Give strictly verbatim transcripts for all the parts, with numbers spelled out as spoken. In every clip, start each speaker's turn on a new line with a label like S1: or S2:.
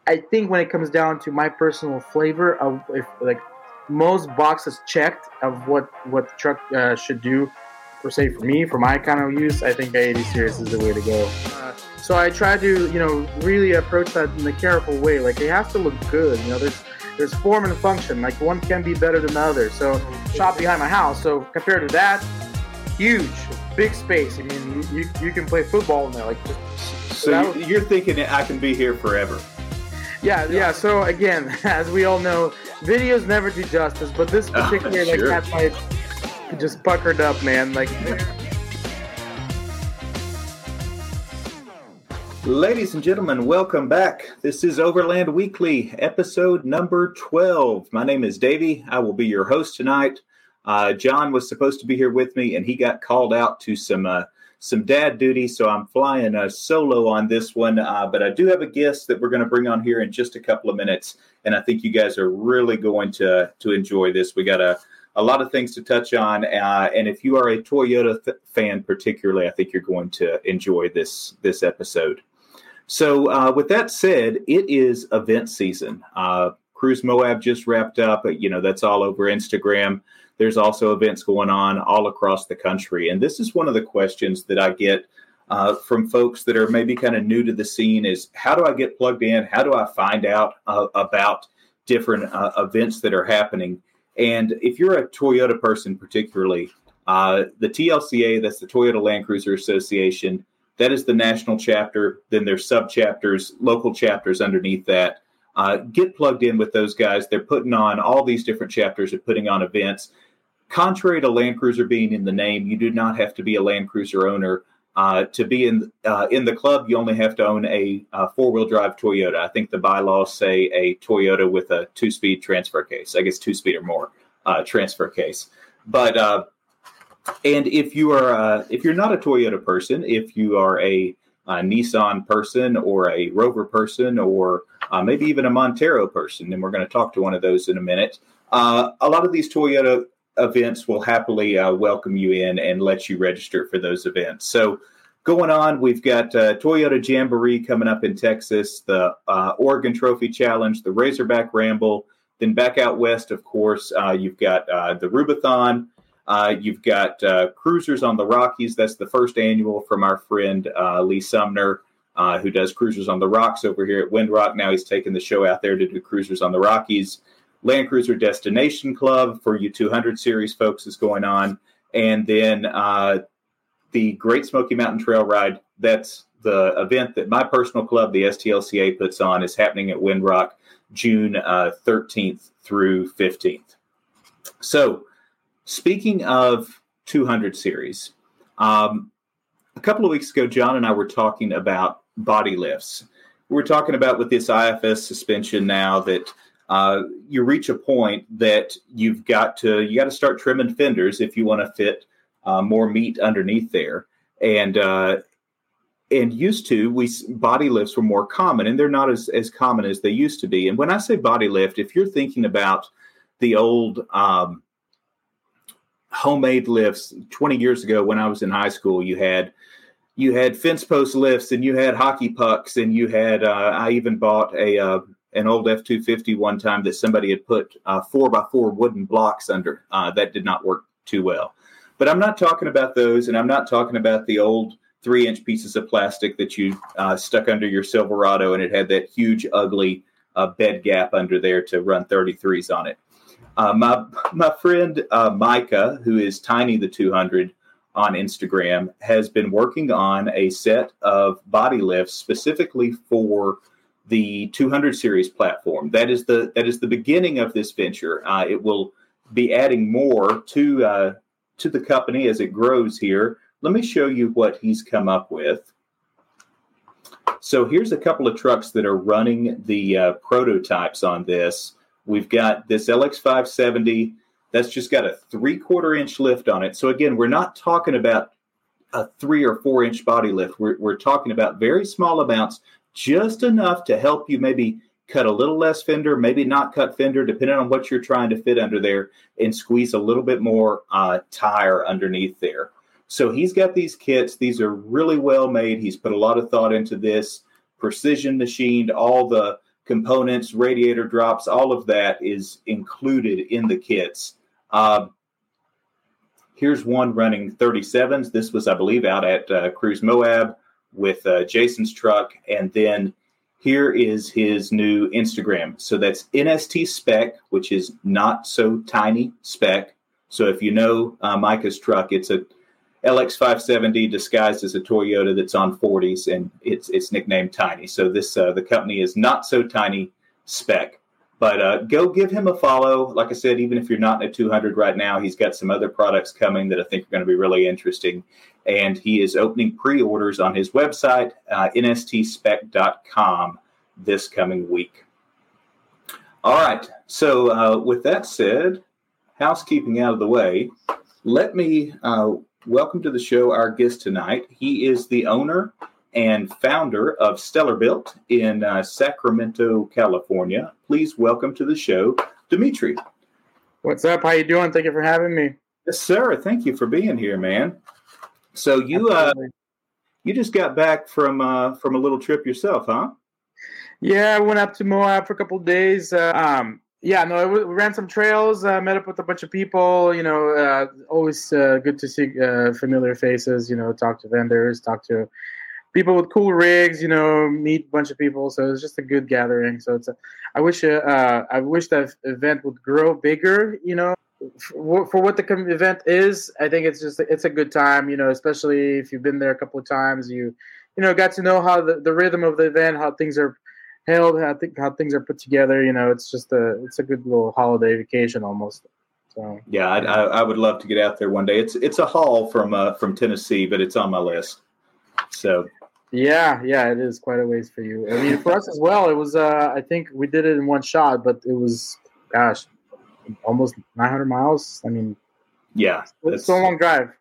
S1: I think when it comes down to my personal flavor of if like most boxes checked of what what the truck uh, should do, per se for me, for my kind of use, I think the eighty series is the way to go. Uh, so I try to, you know, really approach that in a careful way. Like, it has to look good. You know, there's there's form and function. Like, one can be better than the other. So, shop behind my house. So compared to that, huge, big space. I mean, you you can play football in there. Like, just
S2: so that was, you're thinking that I can be here forever.
S1: Yeah, yeah. So again, as we all know, videos never do justice. But this particular, oh, sure. like, that's why just puckered up, man. Like.
S2: Ladies and gentlemen, welcome back. This is Overland Weekly, episode number twelve. My name is Davey. I will be your host tonight. Uh, John was supposed to be here with me, and he got called out to some uh, some dad duty, so I'm flying uh, solo on this one. Uh, but I do have a guest that we're going to bring on here in just a couple of minutes, and I think you guys are really going to to enjoy this. We got a a lot of things to touch on, uh, and if you are a Toyota th- fan particularly, I think you're going to enjoy this this episode. So uh, with that said, it is event season. Uh, Cruise Moab just wrapped up. You know, that's all over Instagram. There's also events going on all across the country. And this is one of the questions that I get uh, from folks that are maybe kind of new to the scene is, how do I get plugged in? How do I find out uh, about different uh, events that are happening? And if you're a Toyota person particularly, uh, the T L C A, that's the Toyota Land Cruiser Association, that is the national chapter. Then there's sub-chapters, local chapters underneath that. Uh, get plugged in with those guys. They're putting on all these different chapters, are putting on events. Contrary to Land Cruiser being in the name, you do not have to be a Land Cruiser owner. Uh, to be in uh, in the club, you only have to own a, a four-wheel drive Toyota. I think the bylaws say a Toyota with a two-speed transfer case. I guess two-speed or more uh, transfer case. But uh, and if you are uh, if you're not a Toyota person, if you are a, a Nissan person or a Rover person or uh, maybe even a Montero person, and we're going to talk to one of those in a minute, uh, a lot of these Toyota events will happily uh, welcome you in and let you register for those events. So going on, we've got uh, Toyota Jamboree coming up in Texas, the uh, Oregon Trophy Challenge, the Razorback Ramble. Then back out west, of course, uh, you've got uh, the Rubathon. Uh, you've got uh, Cruisers on the Rockies. That's the first annual from our friend uh, Lee Sumner, uh, who does Cruisers on the Rocks over here at Windrock. Now he's taking the show out there to do Cruisers on the Rockies. Land Cruiser Destination Club for you two hundred series folks is going on. And then uh, the Great Smoky Mountain Trail Ride, that's the event that my personal club, the S T L C A, puts on, is happening at Windrock June uh, thirteenth through fifteenth. So, speaking of two hundred series, um, a couple of weeks ago, John and I were talking about body lifts. We were talking about with this I F S suspension now that uh, you reach a point that you've got to you got to start trimming fenders if you want to fit uh, more meat underneath there. And uh, and used to, we body lifts were more common, and they're not as, as common as they used to be. And when I say body lift, if you're thinking about the old um, homemade lifts twenty years ago when I was in high school, you had you had fence post lifts and you had hockey pucks and you had uh, I even bought a uh, an old F two fifty one time that somebody had put uh, four by four wooden blocks under. Uh, that did not work too well. But I'm not talking about those, and I'm not talking about the old three inch pieces of plastic that you uh, stuck under your Silverado and it had that huge ugly uh, bed gap under there to run thirty-threes on it. Uh, my my friend uh, Micah, who is Tiny the two hundred on Instagram, has been working on a set of body lifts specifically for the two hundred series platform. That is the that is the beginning of this venture. Uh, it will be adding more to uh, to the company as it grows here. Let me show you what he's come up with. So here's a couple of trucks that are running the uh, prototypes on this. We've got this L X five seventy that's just got a three-quarter inch lift on it. So again, we're not talking about a three or four inch body lift. We're, we're talking about very small amounts, just enough to help you maybe cut a little less fender, maybe not cut fender, depending on what you're trying to fit under there, and squeeze a little bit more uh, tire underneath there. So he's got these kits. These are really well made. He's put a lot of thought into this, precision machined, all the components, radiator drops, all of that is included in the kits. Uh, here's one running thirty-sevens. This was, I believe, out at uh, Cruise Moab with uh, Jason's truck. And then here is his new Instagram. So that's N S T Spec, which is not so tiny spec. So if you know uh, Micah's truck, it's a L X five seventy disguised as a Toyota that's on forties, and it's it's nicknamed Tiny. So this uh, the company is Not So Tiny Spec. But uh, go give him a follow. Like I said, even if you're not in a two hundred right now, he's got some other products coming that I think are going to be really interesting. And he is opening pre-orders on his website, uh, N S T spec dot com, this coming week. All right. So uh, with that said, housekeeping out of the way, let me uh, welcome to the show our guest tonight. He is the owner and founder of Stellarbuilt in uh, Sacramento, California. Please welcome to the show, Dimitri.
S1: What's up? How you doing? Thank you for having me.
S2: Yes, sir. Thank you for being here, man. So you uh, you just got back from uh, from a little trip yourself, huh?
S1: Yeah, I went up to Moab for a couple of days. Uh, um, yeah, no, we ran some trails, uh, met up with a bunch of people. You know, uh, always uh, good to see uh, familiar faces. You know, talk to vendors, talk to people with cool rigs. You know, meet a bunch of people. So it's just a good gathering. So it's a, I wish uh, uh, I wish that event would grow bigger. You know. For, for what the event is, I think it's just it's a good time, you know, especially if you've been there a couple of times. You, you know, got to know how the, the rhythm of the event, how things are held, how, th- how things are put together. You know, it's just a it's a good little holiday vacation almost. So
S2: yeah, I, I, I would love to get out there one day. It's it's a haul from uh, from Tennessee, but it's on my list. So
S1: yeah, yeah, it is quite a ways for you. I mean, for us as well. It was uh, I think we did it in one shot, but it was gosh. almost nine hundred miles. I mean,
S2: yeah,
S1: it's a long drive.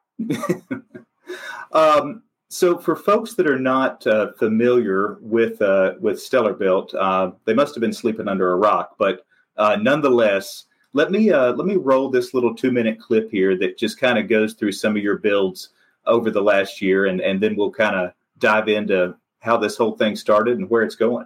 S2: um, so for folks that are not uh, familiar with uh, with Stellarbuilt, uh, they must have been sleeping under a rock. But uh, nonetheless, let me uh, let me roll this little two minute clip here that just kind of goes through some of your builds over the last year, and and then we'll kind of dive into how this whole thing started and where it's going.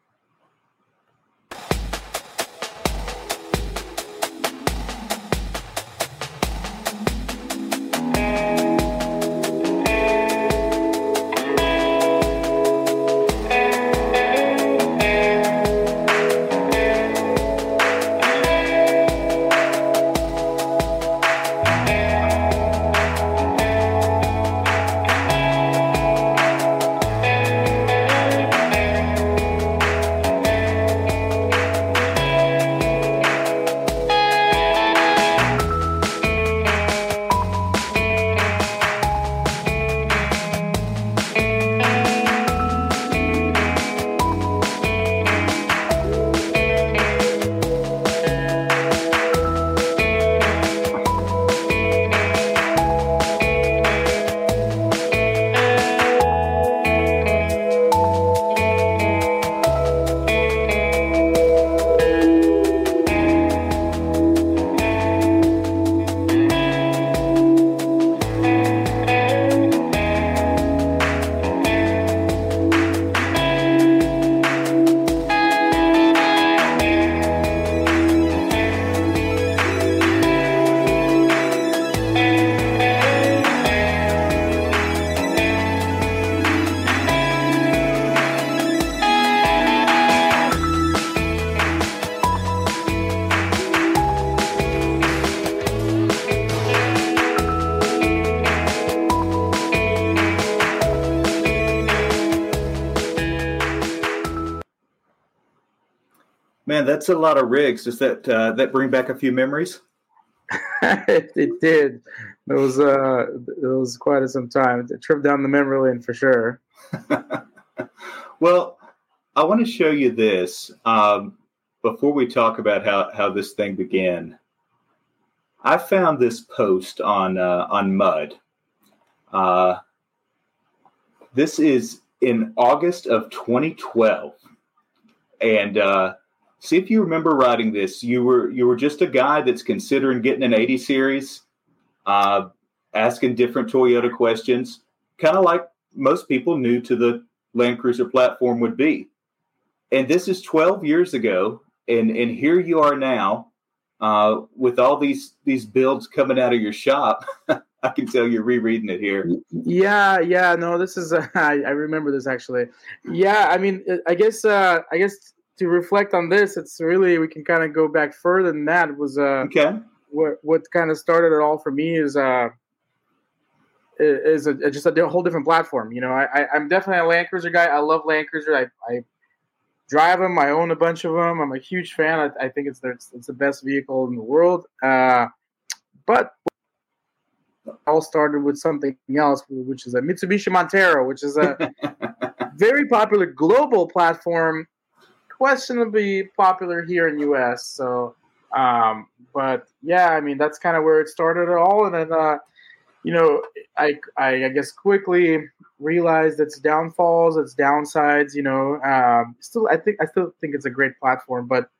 S2: Man, that's a lot of rigs. Does that uh, that bring back a few memories?
S1: it, it did. It was uh, it was quite some time. A trip down the memory lane for sure.
S2: Well, I want to show you this um, before we talk about how, how this thing began. I found this post on uh, on Mud. Uh, this is in August of twenty twelve, and uh, see if you remember writing this. You were you were just a guy that's considering getting an eighty series, uh, asking different Toyota questions, kind of like most people new to the Land Cruiser platform would be. and this is twelve years ago, and and here you are now, uh, with all these these builds coming out of your shop. I can tell you're rereading it here.
S1: Yeah, yeah, no, this is. Uh, I, I remember this actually. Yeah, I mean, I guess, uh, I guess to reflect on this, it's really we can kind of go back further than that. It was uh,
S2: okay.
S1: What what kind of started it all for me is uh, is a, just a whole different platform. You know, I, I I'm definitely a Land Cruiser guy. I love Land Cruiser. I I drive them. I own a bunch of them. I'm a huge fan. I, I think it's the, it's the best vehicle in the world. Uh, but it all started with something else, which is a Mitsubishi Montero, which is a very popular global platform, questionably popular here in U S. So, um, but yeah, I mean, that's kind of where it started at all. And then, uh, you know, I, I, I guess quickly realized its downfalls, its downsides, you know, um, still, I think, I still think it's a great platform, but,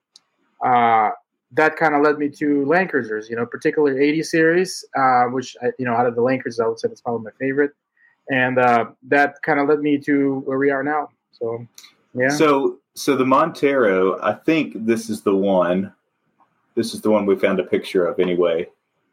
S1: uh, that kind of led me to Land Cruisers, you know, particularly eighty series, uh, which, I, you know, out of the Land Cruisers, I would say that's probably my favorite. And, uh, that kind of led me to where we are now. So, yeah.
S2: So, so the Montero, I think this is the one, this is the one we found a picture of anyway.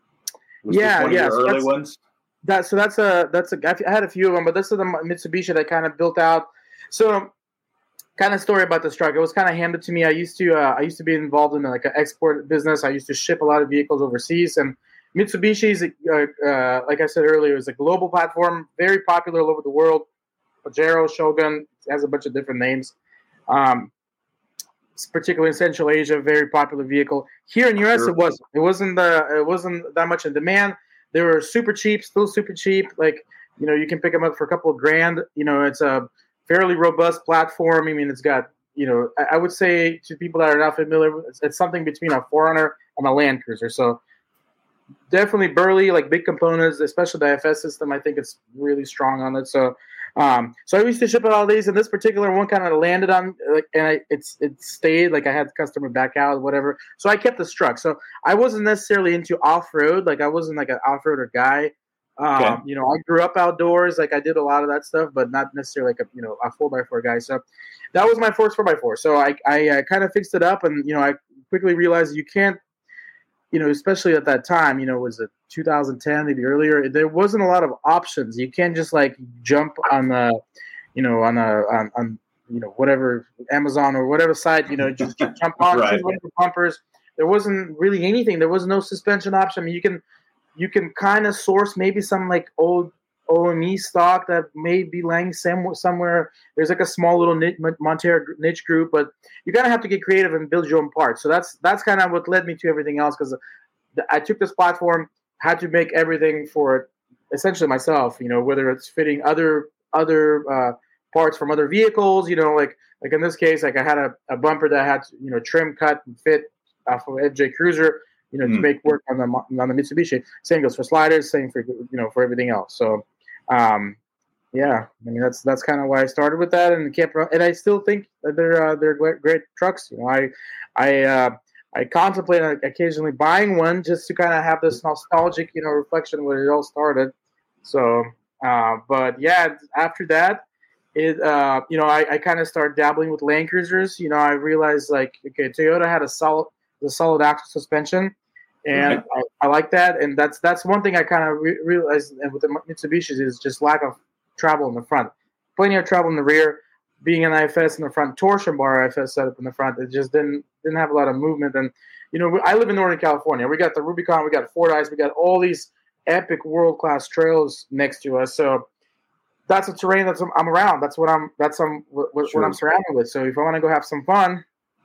S2: Was
S1: yeah,
S2: this one
S1: yeah.
S2: of your
S1: so
S2: early ones?
S1: That so that's a that's a I had a few of them, but this is the Mitsubishi that kind of built out. So, kind of story about this truck. It was kind of handed to me. I used to uh, I used to be involved in like an export business. I used to ship a lot of vehicles overseas, and Mitsubishi's uh, uh, like I said earlier, is a global platform, very popular all over the world. Pajero, Shogun, it has a bunch of different names. Um, particularly in Central Asia, very popular vehicle. Here in U S,
S2: Sure.
S1: it wasn't. It wasn't the. It wasn't that much in demand. They were super cheap, still super cheap. Like, you know, you can pick them up for a couple of grand. You know, it's a fairly robust platform. I mean, it's got, you know, I, I would say to people that are not familiar, it's, it's something between a four runner and a Land Cruiser. So definitely burly, like big components, especially the I F S system. I think it's really strong on it. So, um, so I used to ship out all these, and this particular one kind of landed on, like, and I, it's it stayed. Like I had the customer back out, whatever. So I kept this truck. So I wasn't necessarily into off road. Like I wasn't like an off roader guy. Um,
S2: Okay.
S1: You know, I grew up outdoors. Like I did a lot of that stuff, but not necessarily like a you know a four by four guy. So that was my first four by four. So I I uh, kind of fixed it up, and you know I quickly realized you can't. You know, especially at that time, you know, was it two thousand ten, maybe earlier? There wasn't a lot of options. You can't just like jump on the, you know, on a on, on you know whatever Amazon or whatever site, you know, just jump on
S2: Right.
S1: choose whatever bumpers. There wasn't really anything. There was no suspension option. I mean, you can you can kind of source maybe some like old O M E stock that may be lying somewhere. There's like a small little niche, Montero niche group, but you gotta have to get creative and build your own parts. So that's that's kind of what led me to everything else, because I took this platform, had to make everything for it essentially myself. You know, whether it's fitting other other uh, parts from other vehicles. You know, like like in this case, like I had a, a bumper that I had to, you know, trim, cut, and fit off of F J Cruiser. You know, mm. to make work on the on the Mitsubishi. Same goes for sliders. Same for you know for everything else. So. Um, yeah, I mean that's that's kind of why I started with that, and kept and I still think that they're uh, they're great, great trucks. You know, I I uh, I contemplate occasionally buying one just to kind of have this nostalgic you know reflection where it all started. So, uh, but yeah, after that, it uh, you know I, I kind of started dabbling with Land Cruisers. You know, I realized like okay, Toyota had a solid a solid axle suspension. And
S2: right.
S1: I, I like that, and that's that's one thing I kind of re- realized with the Mitsubishis is just lack of travel in the front. Plenty of travel in the rear, being an I F S in the front, torsion bar I F S setup in the front. It just didn't didn't have a lot of movement. And you know, I live in Northern California. We got the Rubicon, we got Fordyce, we got all these epic world class trails next to us. So that's the terrain that's I'm around. That's what I'm that's I'm what,
S2: sure.
S1: what I'm surrounded with. So if I want to go have some fun,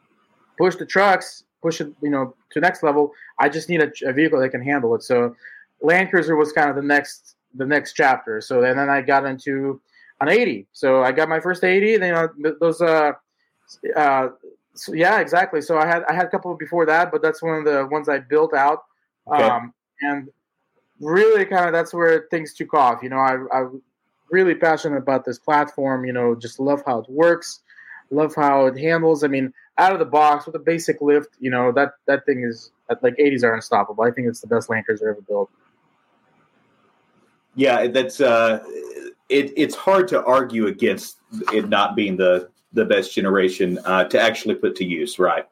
S1: push the trucks. Push it, you know, to next level. I just need a, a vehicle that can handle it. So, Land Cruiser was kind of the next, the next chapter. So, and then I got into an eighty. So I got my first eighty. Then you know, those, uh, uh, so yeah, exactly. So I had, I had a couple before that, but that's one of the ones I built out.
S2: Okay.
S1: Um, and really, kind of that's where things took off. You know, I, I'm really passionate about this platform. You know, just love how it works. Love how it handles. I mean, out of the box with a basic lift, you know, that, that thing is like eighties are unstoppable. I think it's the best Land Cruiser ever built.
S2: Yeah, that's uh, it. It's hard to argue against it not being the the best generation uh, to actually put to use, right?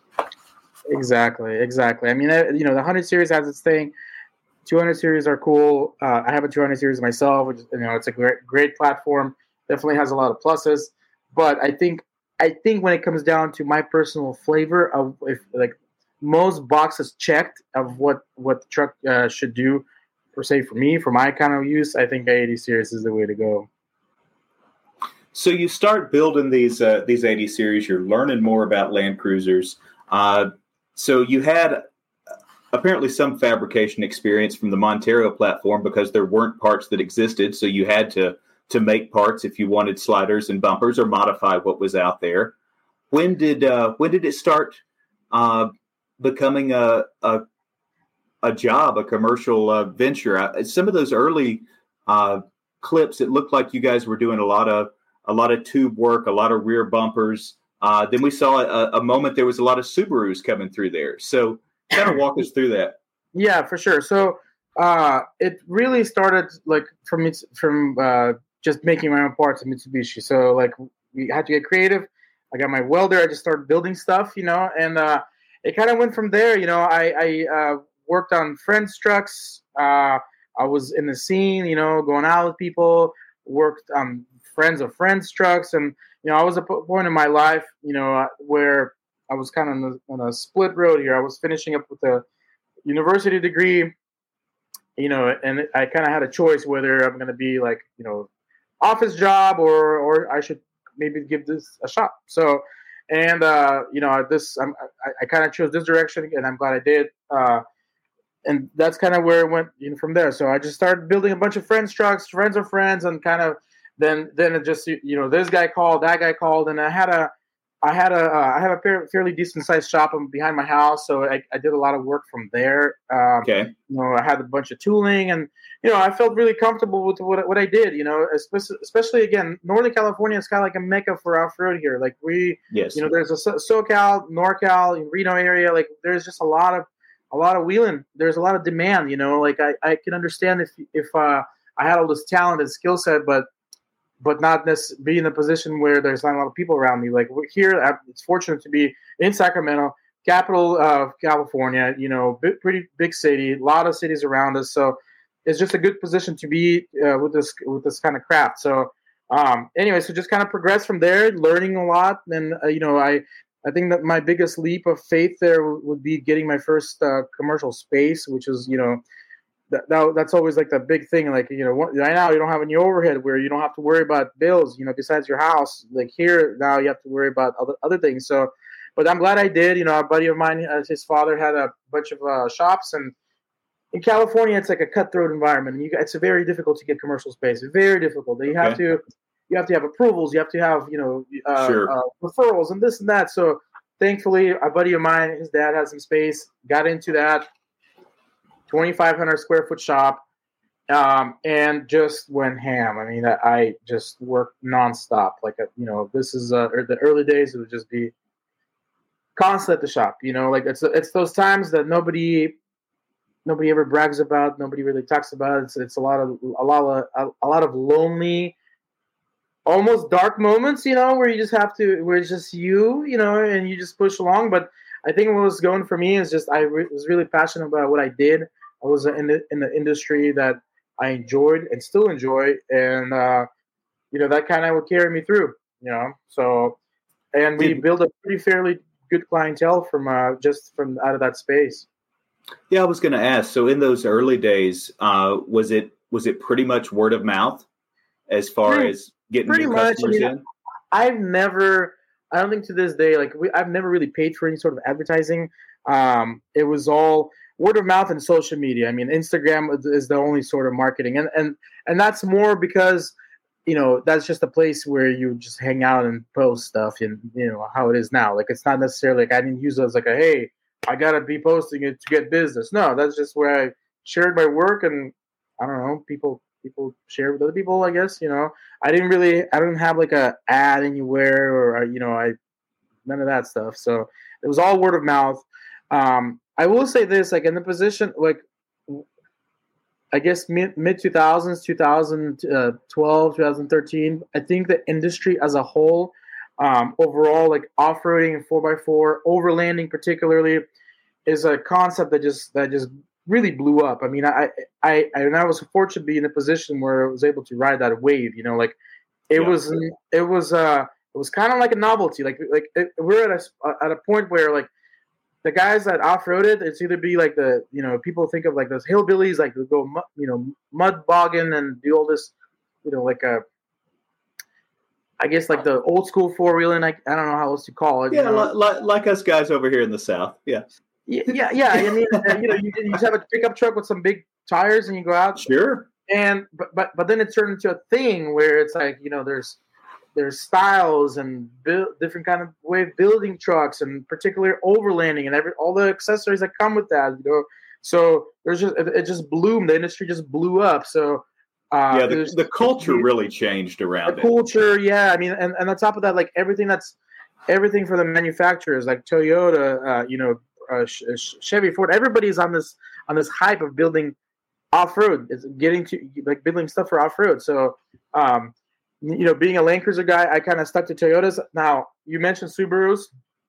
S1: Exactly, exactly. I mean, I, you know, the one hundred series has its thing. two hundred series are cool. Uh, I have a two hundred series myself, which you know, it's a great, great platform. Definitely has a lot of pluses. But I think, I think when it comes down to my personal flavor of if like most boxes checked of what what the truck uh, should do, per se for me, for my kind of use, I think eighty series is the way to go.
S2: So you start building these uh, these eighty series. You're learning more about Land Cruisers. Uh, so you had apparently some fabrication experience from the Montero platform because there weren't parts that existed. So you had to to make parts if you wanted sliders and bumpers or modify what was out there. When did uh, when did it start uh, becoming a, a a job, a commercial uh, venture? Uh, some of those early uh, clips, it looked like you guys were doing a lot of a lot of tube work, a lot of rear bumpers. Uh, then we saw a, a moment there was a lot of Subarus coming through there. So kind of walk us through that.
S1: Yeah, for sure. So uh, it really started like from it's from uh, just making my own parts in Mitsubishi. So like we had to get creative. I got my welder. I just started building stuff, you know, and uh, it kind of went from there. You know, I, I uh, worked on friends' trucks. Uh, I was in the scene, you know, going out with people. Worked on friends of friends' trucks, and you know, I was at a point in my life, you know, where I was kind of on a, on a split road here. I was finishing up with a university degree, you know, and I kind of had a choice whether I'm going to be like, you know, office job or or I should maybe give this a shot. So, and uh, you know, this I'm, I, I kind of chose this direction, and I'm glad I did. Uh, and that's kind of where it went, you know, from there. So I just started building a bunch of friends' trucks, friends of friends, and kind of then then it just, you know, this guy called, that guy called, and I had a I had a uh, I have a fairly decent sized shop behind my house, so I, I did a lot of work from there. Um,
S2: okay.
S1: You know, I had a bunch of tooling, and you know, I felt really comfortable with what what I did. You know, especially, especially again, Northern California is kind of like a mecca for off road here. Like we,
S2: yes,
S1: you know, there's a SoCal, NorCal, Reno area. Like there's just a lot of a lot of wheeling. There's a lot of demand. You know, like I, I can understand if if uh, I had all this talent and skill set, but but not necessarily be in a position where there's not a lot of people around me. Like we're here, it's fortunate to be in Sacramento, capital of California, you know, big, pretty big city, a lot of cities around us. So it's just a good position to be uh, with this, with this kind of craft. So um, anyway, so just kind of progress from there, learning a lot. And, uh, you know, I, I think that my biggest leap of faith there would be getting my first uh, commercial space, which is, you know, That, that, that's always like the big thing. Like, you know, right now you don't have any overhead where you don't have to worry about bills, you know, besides your house. Like here now you have to worry about other, other things. So, but I'm glad I did. You know, a buddy of mine, uh, his father had a bunch of uh, shops, and in California it's like a cutthroat environment. And you, it's very difficult to get commercial space. Very difficult. You have
S2: okay.
S1: to, you have to have approvals. You have to have, you know, uh,
S2: sure.
S1: uh, referrals and this and that. So thankfully, a buddy of mine, his dad had some space, got into that. twenty-five hundred square foot shop, um, and just went ham. I mean, I just worked nonstop. Like, a, you know, this is uh, the early days. It would just be constant at the shop. You know, like it's it's those times that nobody nobody ever brags about. Nobody really talks about. It's it's a lot of a lot of a, a lot of lonely, almost dark moments. You know, where you just have to, where it's just you. You know, and you just push along. But I think what was going for me is just I re- was really passionate about what I did. I was in the in the industry that I enjoyed and still enjoy, and uh, you know that kind of would carry me through. You know, so and we
S2: Did,
S1: built a pretty fairly good clientele from uh, just from out of that space.
S2: Yeah, I was going to ask. So in those early days, uh, was it was it pretty much word of mouth as far
S1: Pretty,
S2: as getting
S1: pretty
S2: new
S1: much. I
S2: customers
S1: mean,
S2: in?
S1: I've never. I don't think to this day, like we, I've never really paid for any sort of advertising. Um, it was all word of mouth and social media. I mean, Instagram is the only sort of marketing, and and and that's more because you know that's just a place where you just hang out and post stuff, and you know how it is now. Like it's not necessarily like I didn't use it as like a hey, I gotta be posting it to get business. No, that's just where I shared my work, and I don't know, people people share with other people. I guess you know I didn't really I didn't have like a ad anywhere or you know I none of that stuff. So it was all word of mouth. Um, I will say this, like in the position, like I guess mid mid two thousands, two thousand twelve, two thousand thirteen. I think the industry as a whole Um, overall, like off-roading and four by four, overlanding particularly, is a concept that just that just really blew up. I mean, I I I, and I was fortunate to be in a position where I was able to ride that wave. You know, like it
S2: Yeah.
S1: was it was uh it was kind of like a novelty. Like like it, we're at a at a point where like the guys that off-roaded, it's either be like the you know people think of like those hillbillies, like they go mu- you know mud bogging and do all this, you know, like a I guess like the old school four wheeling. Like I don't know how else to call it.
S2: Yeah,
S1: You know?
S2: li- li- like us guys over here in the South. Yeah.
S1: Yeah, yeah, yeah. I mean, uh, you know, you, you just have a pickup truck with some big tires, and you go out.
S2: Sure.
S1: And but but but then it turned into a thing where it's like you know there's there's styles and build, different kind of way of building trucks, and particularly overlanding and every all the accessories that come with that. You know, so there's just it, it just bloomed. The industry just blew up. So. Uh,
S2: yeah, the, the culture really changed around
S1: the
S2: it.
S1: culture, yeah. I mean, and, and on top of that, like everything that's everything for the manufacturers, like Toyota, uh, you know, uh, Chevy, Ford. Everybody's on this on this hype of building off road. It's getting to like building stuff for off road. So, um, you know, being a Land Cruiser guy, I kind of stuck to Toyotas. Now, you mentioned Subarus.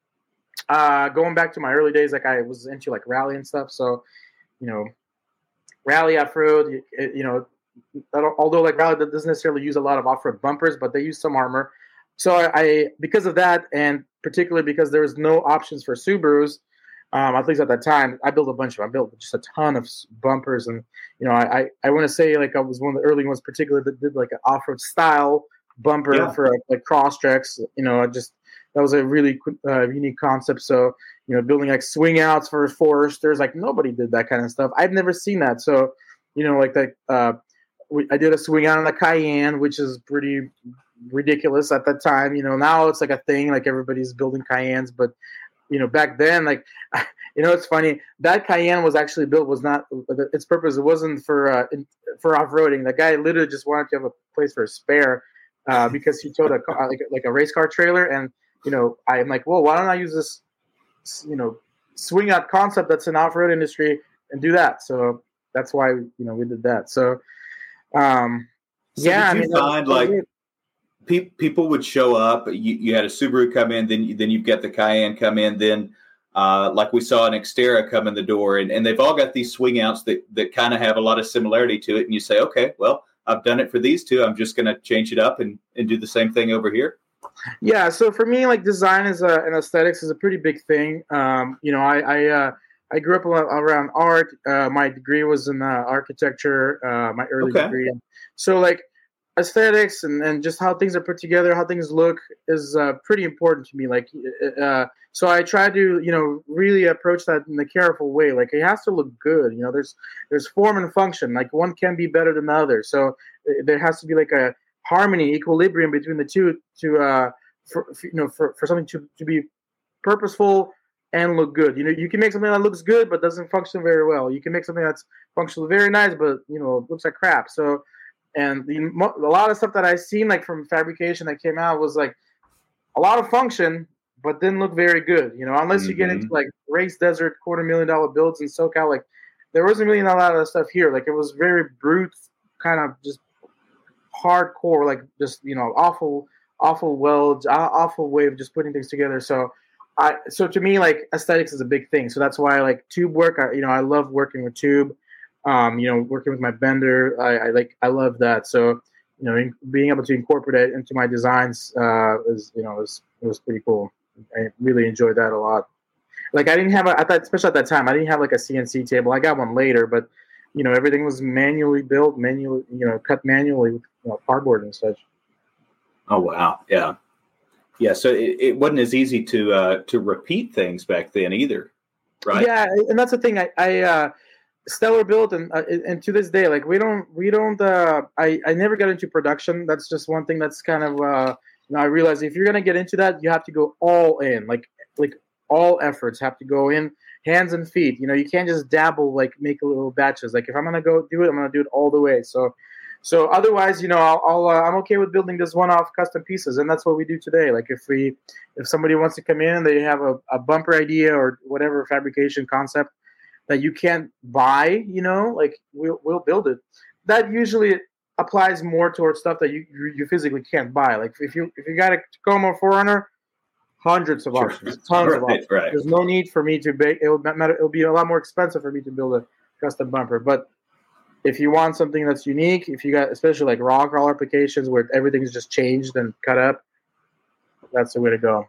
S1: Uh, going back to my early days, like I was into like rally and stuff. So, you know, rally off road. You, you know. Although like rally doesn't necessarily use a lot of off-road bumpers, but they use some armor. So I, I because of that, and particularly because there was no options for Subarus, um, at least at that time, I built a bunch of them. I built just a ton of bumpers, and you know, I I, I want to say like I was one of the early ones, particularly that did like an off-road style bumper
S2: Yeah.
S1: for like Crosstreks. You know, I just that was a really uh, unique concept. So you know, building like swing outs for Foresters, like nobody did that kind of stuff. I've never seen that. So you know, like that. Uh, I did a swing out on the Cayenne, which is pretty ridiculous at that time. You know, now it's like a thing, like everybody's building Cayennes. But, you know, back then, like, you know, it's funny. That Cayenne was actually built, was not, its purpose, it wasn't for uh, for off-roading. The guy literally just wanted to have a place for a spare uh, because he towed a car, like, like a race car trailer. And, you know, I'm like, well, why don't I use this, you know, swing out concept that's in off-road industry and do that? So that's why, you know, we did that. So, Um,
S2: so
S1: yeah,
S2: did you
S1: I mean,
S2: find like pe- people would show up? You, you had a Subaru come in, then you, then you've got the Cayenne come in, then uh, like we saw an Xterra come in the door, and, and they've all got these swing outs that, that kind of have a lot of similarity to it. And you say, okay, well, I've done it for these two. I'm just going to change it up and, and do the same thing over here.
S1: Yeah. So for me, like design is a, and aesthetics is a pretty big thing. Um, you know, I, I, uh, I grew up around art. Uh, my degree was in uh, architecture, uh, my early
S2: Okay.
S1: degree. So like aesthetics and, and just how things are put together, how things look is uh, pretty important to me. Like, uh, so I try to, you know, really approach that in a careful way. Like it has to look good. You know, there's, there's form and function. Like one can be better than the other. So there has to be like a harmony, equilibrium between the two to, uh, for, you know, for, for something to, to be purposeful and look good. You know, you can make something that looks good but doesn't function very well. You can make something that's functionally very nice but, you know, looks like crap. So, and the, a lot of stuff that I've seen, like from fabrication that came out, was like a lot of function but didn't look very good. You know, unless mm-hmm. you get into like race desert quarter million dollar builds in SoCal, like there wasn't really a lot of that stuff here. Like it was very brute, kind of just hardcore, like just, you know, awful, awful welds, awful way of just putting things together. So, I, so to me, like aesthetics is a big thing. So that's why I like tube work. I, you know, I love working with tube. Um, you know, working with my bender, I, I like, I love that. So, you know, in, being able to incorporate it into my designs uh, is, you know, was it was pretty cool. I really enjoyed that a lot. Like I didn't have a, at that, especially at that time, I didn't have like a C N C table. I got one later, but you know, everything was manually built, manually, you know, cut manually with you know, cardboard and such.
S2: Oh wow, yeah. Yeah, so it, it wasn't as easy to uh, to repeat things back then either, right?
S1: Yeah, and that's the thing. I, I uh, Stellar built, and uh, and to this day, like we don't we don't. Uh, I I never got into production. That's just one thing that's kind of. Uh, you know, I realize if you're gonna get into that, you have to go all in. Like like all efforts have to go in, hands and feet. You know, you can't just dabble. Like make a little batches. Like if I'm gonna go do it, I'm gonna do it all the way. So. So otherwise, you know, I'll, I'll uh, I'm okay with building this one-off custom pieces, and that's what we do today. Like if we, if somebody wants to come in, they have a, a bumper idea or whatever fabrication concept that you can't buy, you know, like we'll we'll build it. That usually applies more towards stuff that you you physically can't buy. Like if you if you got a Tacoma four runner, hundreds of
S2: Sure.
S1: options, tons
S2: Right,
S1: of options.
S2: right.
S1: There's no need for me to make it. Will matter. It'll be a lot more expensive for me to build a custom bumper. But if you want something that's unique, if you got especially like rock crawl applications where everything's just changed and cut up, that's the way to go.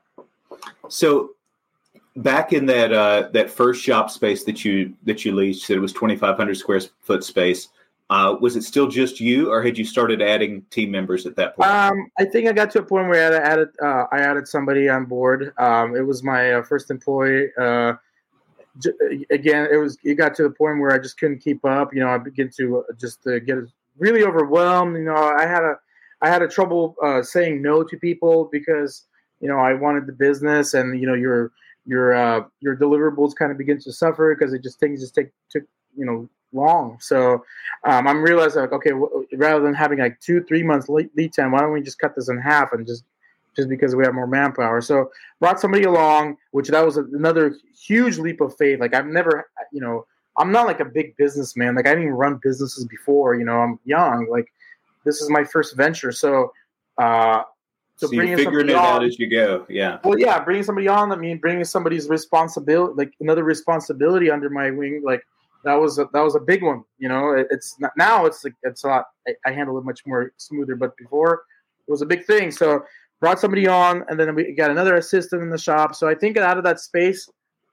S2: So back in that uh, that first shop space that you that you leased, that it was twenty-five hundred square foot space. Uh, was it still just you, or had you started adding team members at that point?
S1: Um, I think I got to a point where I added uh, I added somebody on board. Um, it was my uh, first employee. Uh, j- again, it was it got to the point where I just couldn't keep up. You know, I began to just uh, get really overwhelmed. You know, I had a I had a trouble uh, saying no to people because you know I wanted the business, and you know your your uh, your deliverables kind of begin to suffer because it just things just take took you know. long. So um, I'm realizing like, okay, w- rather than having like two, three months lead, lead time, why don't we just cut this in half and just, just because we have more manpower. So brought somebody along, which that was another huge leap of faith. Like I've never, you know, I'm not like a big businessman. Like I didn't even run businesses before, you know, I'm young, like this is my first venture. So, uh,
S2: so, so you're figuring it on, out as you go. Yeah.
S1: Well, yeah. Bringing somebody on, I mean, bringing somebody's responsibility, like another responsibility under my wing, like, That was a, that was a big one, you know. It, it's not, now it's like it's a lot. I, I handle it much more smoother, but before it was a big thing. So brought somebody on, and then we got another assistant in the shop. So I think out of that space,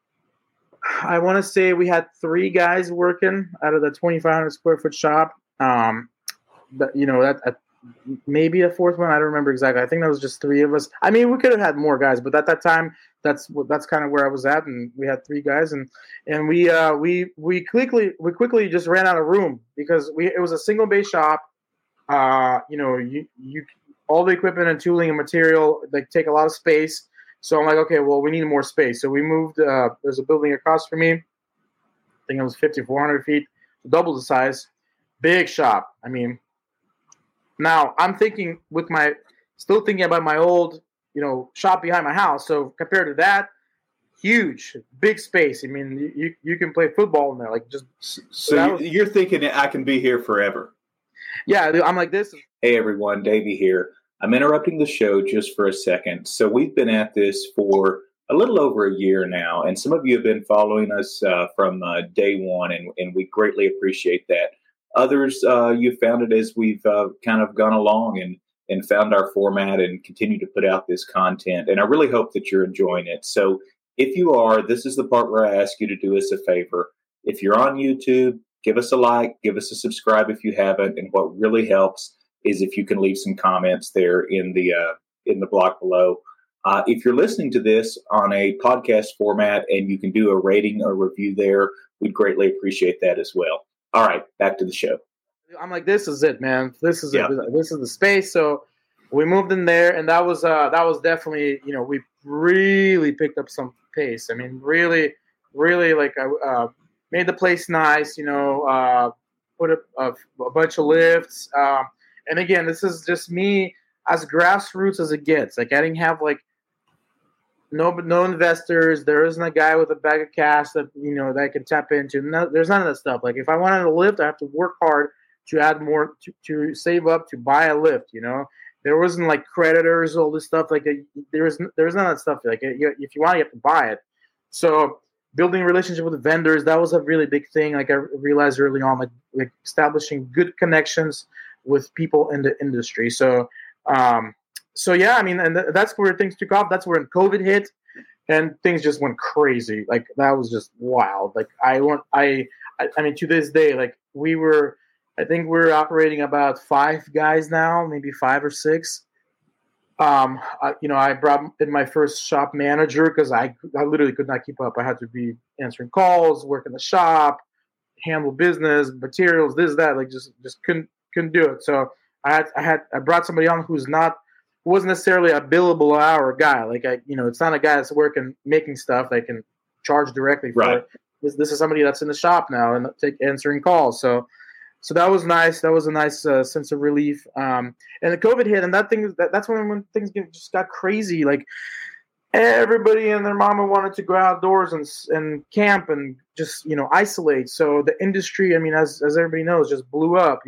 S1: I want to say we had three guys working out of the twenty-five hundred square foot shop. Um, but you know that, that maybe a fourth one. I don't remember exactly. I think that was just three of us. I mean, we could have had more guys, but at that time. That's that's kind of where I was at, and we had three guys, and and we uh, we we quickly we quickly just ran out of room because we it was a single bay shop. Uh, you know, you you all the equipment and tooling and material like take a lot of space. So I'm like, okay, well, we need more space. So we moved. Uh, there's a building across from me. I think it was fifty-four hundred feet, double the size, big shop. I mean, now I'm thinking with my still thinking about my old. You know, shop behind my house. So compared to that, huge, big space. I mean, you you can play football in there, like just.
S2: So, so was, you're thinking I can be here forever.
S1: Yeah, I'm like this.
S2: Hey everyone, Davey here. I'm interrupting the show just for a second. So we've been at this for a little over a year now, and some of you have been following us uh, from uh, day one, and, and we greatly appreciate that. Others, uh, you found it as we've uh, kind of gone along and. and found our format and continue to put out this content. And I really hope that you're enjoying it. So if you are, this is the part where I ask you to do us a favor. If you're on YouTube, give us a like, give us a subscribe if you haven't. And what really helps is if you can leave some comments there in the uh, in the block below. Uh, if you're listening to this on a podcast format and you can do a rating or review there, we'd greatly appreciate that as well. All right, back to the show.
S1: I'm like, this is it, man. This is
S2: yeah.
S1: it. This is the space. So we moved in there, and that was uh, that was definitely, you know, we really picked up some pace. I mean, really, really, like, uh, made the place nice. You know, uh, put a, a, a bunch of lifts. Um, and again, this is just me as grassroots as it gets. Like, I didn't have like no no investors. There isn't a guy with a bag of cash that you know that I can tap into. No, there's none of that stuff. Like, if I wanted a lift, I have to work hard. To add more, to, to save up, to buy a lift, you know, there wasn't like creditors, all this stuff. Like a, there was, there was none of that stuff. Like a, you, if you want, you have to buy it. So building a relationship with the vendors, that was a really big thing. Like I realized early on, like, like establishing good connections with people in the industry. So, um, so yeah, I mean, and th- that's where things took off. That's when COVID hit, and things just went crazy. Like that was just wild. Like I want, I, I, I mean, to this day, like we were. I think we're operating about five guys now, maybe five or six. Um, I, you know, I brought in my first shop manager because I, I literally could not keep up. I had to be answering calls, work in the shop, handle business, materials, this, that. Like just, just couldn't, couldn't do it. So I had, I had, I brought somebody on who's not, who wasn't necessarily a billable hour guy. Like I, you know, it's not a guy that's working making stuff that can charge directly for
S2: right.
S1: it. This, this is somebody that's in the shop now and take answering calls. So. So that was nice. That was a nice uh, sense of relief. Um, and the COVID hit, and that thing that, that's when when things get, just got crazy. Like everybody and their mama wanted to go outdoors and and camp and just you know isolate. So the industry, I mean, as as everybody knows, just blew up. You know,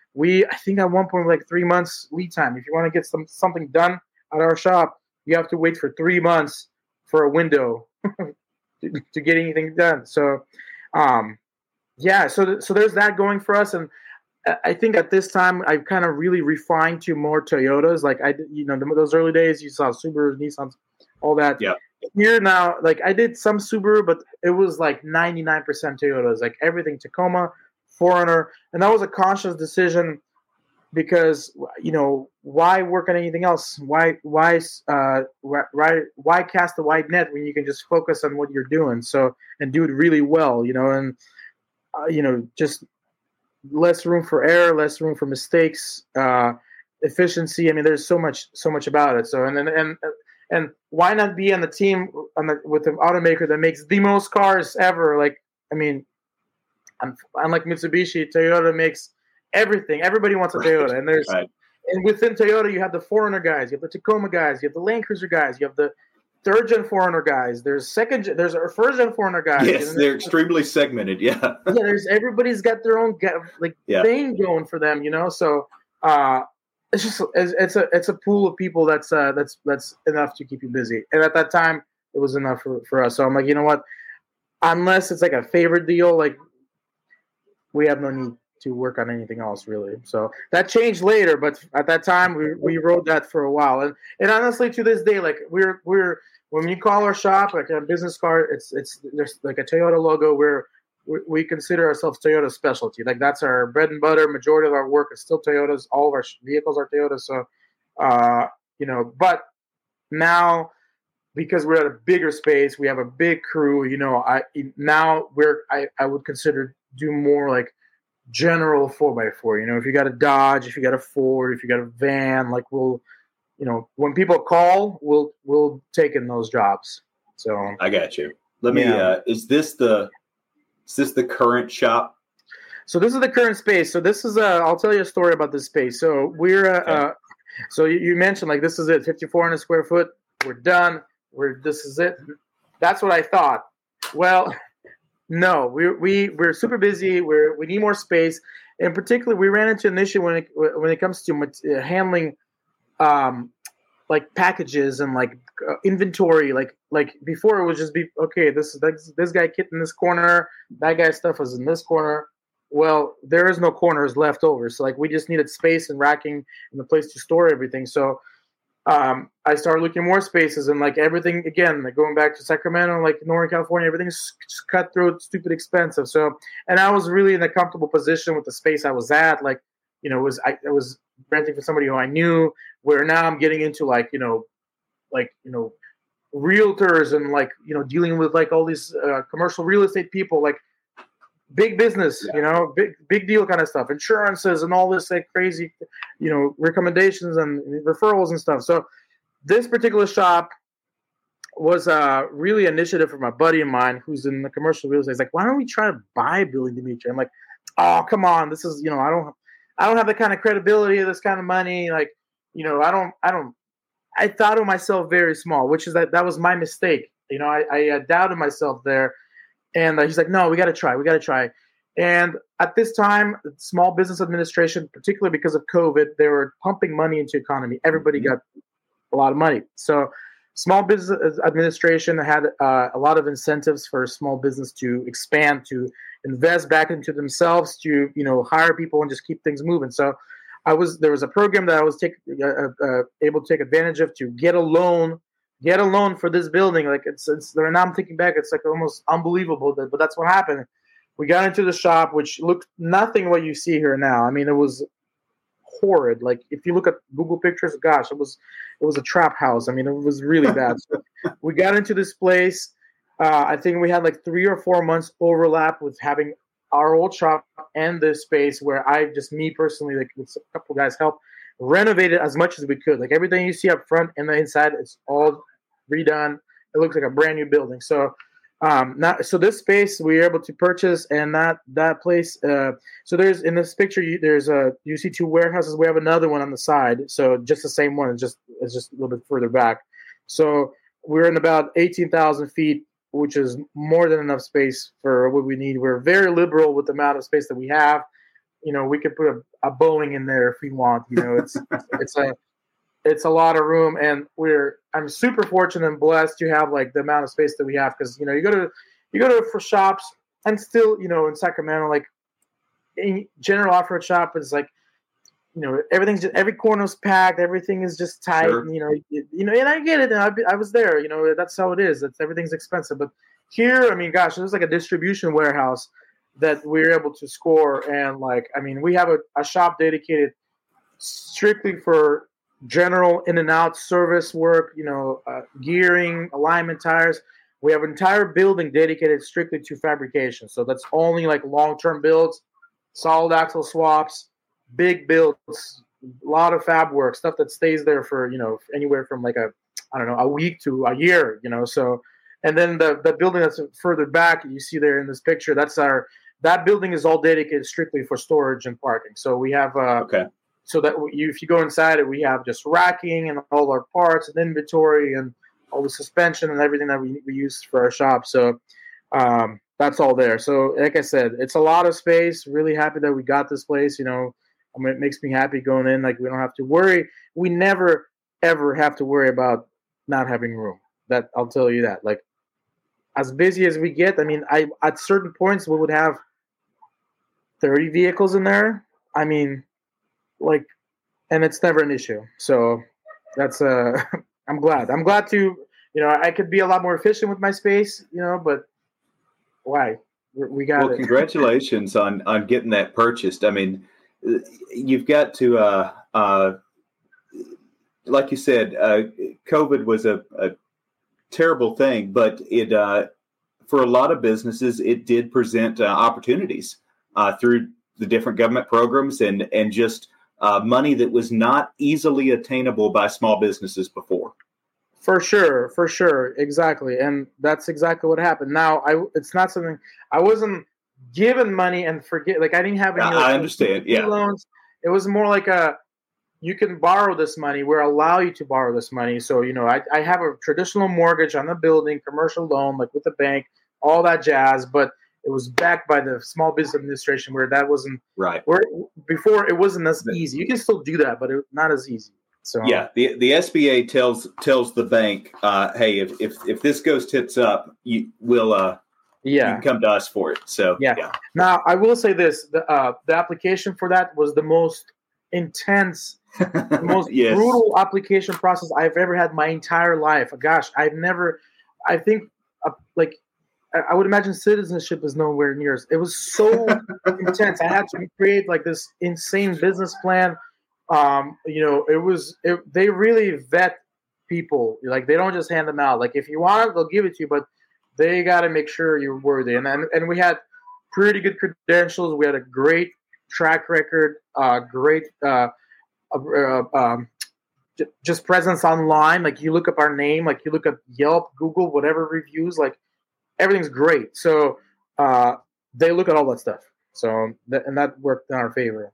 S1: we I think at one point like three months lead time. If you want to get some something done at our shop, you have to wait for three months for a window to, to get anything done. So, um, yeah, so th- so there's that going for us, and I think at this time I've kind of really refined to more Toyotas. Like I, you know, those early days you saw Subarus, Nissans, all that.
S2: Yeah.
S1: Here now, like I did some Subaru, but it was like ninety-nine percent Toyotas, like everything Tacoma, four runner, and that was a conscious decision because you know why work on anything else? Why why uh why why cast a wide net when you can just focus on what you're doing? So and do it really well, you know, and uh, you know just less room for error, less room for mistakes, uh, efficiency. I mean, there's so much so much about it. So and and and. And why not be on the team on the, with an automaker that makes the most cars ever? Like, I mean, unlike Mitsubishi, Toyota makes everything. Everybody wants a
S2: right.
S1: Toyota, and there's
S2: right.
S1: and within Toyota you have the four runner guys, you have the Tacoma guys, you have the Land Cruiser guys, you have the third gen four runner guys. There's second, gen, there's our first gen four runner guys.
S2: Yes, they're extremely segmented. Yeah,
S1: yeah. There's everybody's got their own like yeah. thing going for them, you know. So. uh It's just it's a it's a pool of people that's uh, that's that's enough to keep you busy, and at that time it was enough for, for us. So I'm like, you know what? Unless it's like a favorite deal, like we have no need to work on anything else really. So that changed later, but at that time we, we rode that for a while, and and honestly to this day, like we're we're when you call our shop like a business card, it's it's there's like a Toyota logo. We're we consider ourselves Toyota specialty. Like that's our bread and butter. Majority of our work is still Toyotas. All of our vehicles are Toyotas. So, uh, you know, but now because we're at a bigger space, we have a big crew, you know, I now we're, I, I would consider do more like general four by four, you know, if you got a Dodge, if you got a Ford, if you got a van, like we'll, you know, when people call, we'll, we'll take in those jobs. So
S2: I got you. Let me, yeah. uh, is this the, Is this the current shop?
S1: So this is the current space. So this is a, I'll tell you a story about this space. So we're, uh, okay. uh so you, you mentioned like, this is it, fifty-four hundred square foot. We're done. We're, this is it. That's what I thought. Well, no, we, we, we're super busy. We're, we need more space. In particular, we ran into an issue when it, when it comes to handling, um, like packages and like uh, inventory, like like before it would just be okay. This this this guy kit in this corner, that guy's stuff was in this corner. Well, there is no corners left over, so like we just needed space and racking and a place to store everything. So um, I started looking more spaces and like everything again, like going back to Sacramento, like Northern California, everything's cutthroat, stupid expensive. So and I was really in a comfortable position with the space I was at, like. You know, it was I, I was renting for somebody who I knew. Where now I'm getting into like you know, like you know, realtors and like you know dealing with like all these uh, commercial real estate people, like big business, yeah. you know, big big deal kind of stuff, insurances and all this like crazy, you know, recommendations and referrals and stuff. So this particular shop was uh, really an initiative from a buddy of mine who's in the commercial real estate. He's like, why don't we try to buy a building, Dimitri? I'm like, oh come on, this is you know I don't. I don't have the kind of credibility of this kind of money. Like, you know, I don't, I don't, I thought of myself very small, which is that that was my mistake. You know, I, I uh, doubted myself there. And uh, he's like, no, we got to try. We got to try. And at this time, Small Business Administration, particularly because of COVID, they were pumping money into the economy. Everybody got a lot of money. So Small Business Administration had uh, a lot of incentives for small business to expand, to invest back into themselves, to you know hire people and just keep things moving. So, I was there was a program that I was take, uh, uh, able to take advantage of to get a loan, get a loan for this building. Like it's, it's now I'm thinking back, it's like almost unbelievable, that, but that's what happened. We got into the shop, which looked nothing what you see here now. I mean, it was horrid. Like if you look at Google pictures, gosh, it was it was a trap house. I mean, it was really bad. So we got into this place. Uh, I think we had like three or four months overlap with having our old shop and this space where I just me personally, like with a couple guys help, renovate it as much as we could. Like everything you see up front and the inside, it's all redone. It looks like a brand new building. So Um, not, so this space we were able to purchase, and that that place. Uh, so there's in this picture, you, there's a you see two warehouses. We have another one on the side. So just the same one, it's just it's just a little bit further back. So we're in about eighteen thousand feet, which is more than enough space for what we need. We're very liberal with the amount of space that we have. you know, we could put a, a bowling in there if we want. You know, it's it's a it's a lot of room, and we're I'm super fortunate and blessed to have like the amount of space that we have, because you know you go to you go to for shops, and still, you know, in Sacramento, like in general off-road shop is like, you know, everything's just, every corner's packed, everything is just tight.
S2: Sure.
S1: And, you know, you, you know, and I get it, and I, I was there. You know, that's how it is. That's everything's expensive, but here, I mean, gosh, there's like a distribution warehouse that we're able to score, and like, I mean, we have a, a shop dedicated strictly for general in and out service work. You know, uh, gearing, alignment, tires. We have an entire building dedicated strictly to fabrication. So that's only like long-term builds, solid axle swaps, big builds, a lot of fab work, stuff that stays there for, you know, anywhere from like a, I don't know, a week to a year, you know. So, and then the, the building that's further back, you see there in this picture, that's our, that building is all dedicated strictly for storage and parking. So we have, uh,
S2: Okay.
S1: so that you, if you go inside it, we have just racking and all our parts and inventory and all the suspension and everything that we, we use for our shop. So um, that's all there. So like I said, it's a lot of space. Really happy that we got this place. You know, I mean, it makes me happy going in. Like, we don't have to worry. We never, ever have to worry about not having room. That I'll tell you that. Like, as busy as we get, I mean, I at certain points we would have thirty vehicles in there. I mean, like, and it's never an issue. So that's uh I'm glad. I'm glad to, you know, I could be a lot more efficient with my space, you know, but why? We, we got
S2: well,
S1: it.
S2: Congratulations on, on getting that purchased. I mean, you've got to, uh, uh, like you said, uh, COVID was a, a terrible thing, but it, uh, for a lot of businesses, it did present uh, opportunities uh, through the different government programs and, and just Uh, money that was not easily attainable by small businesses before.
S1: For sure, for sure, exactly, and that's exactly what happened. Now, I it's not something I wasn't given money and forget. Like, I didn't have any.
S2: I,
S1: like,
S2: I understand. Yeah,
S1: loans. It was more like a, you can borrow this money. We're allow you to borrow this money. So, you know, I I have a traditional mortgage on the building, commercial loan, like with the bank, all that jazz, but it was backed by the Small Business Administration, where that wasn't
S2: right.
S1: Where before it wasn't as easy. You can still do that, but it, not as easy. So
S2: yeah, the the S B A tells tells the bank, uh, hey, if, if if this goes tits up, you will uh,
S1: yeah,
S2: you can come to us for it. So
S1: yeah.
S2: yeah.
S1: Now I will say this: the uh, the application for that was the most intense, the most
S2: yes.
S1: brutal application process I've ever had my entire life. Gosh, I've never. I think uh, like. I would imagine citizenship is nowhere near. It was so intense. I had to create like this insane business plan. Um, you know, it was it, they really vet people. Like, they don't just hand them out. Like, if you want it, they'll give it to you, but they got to make sure you're worthy. And, and and we had pretty good credentials. We had a great track record. Uh, great uh, uh, um, j- just presence online. Like, you look up our name. Like, you look up Yelp, Google, whatever reviews. Like, everything's great. So uh, they look at all that stuff. So that, and that worked in our favor.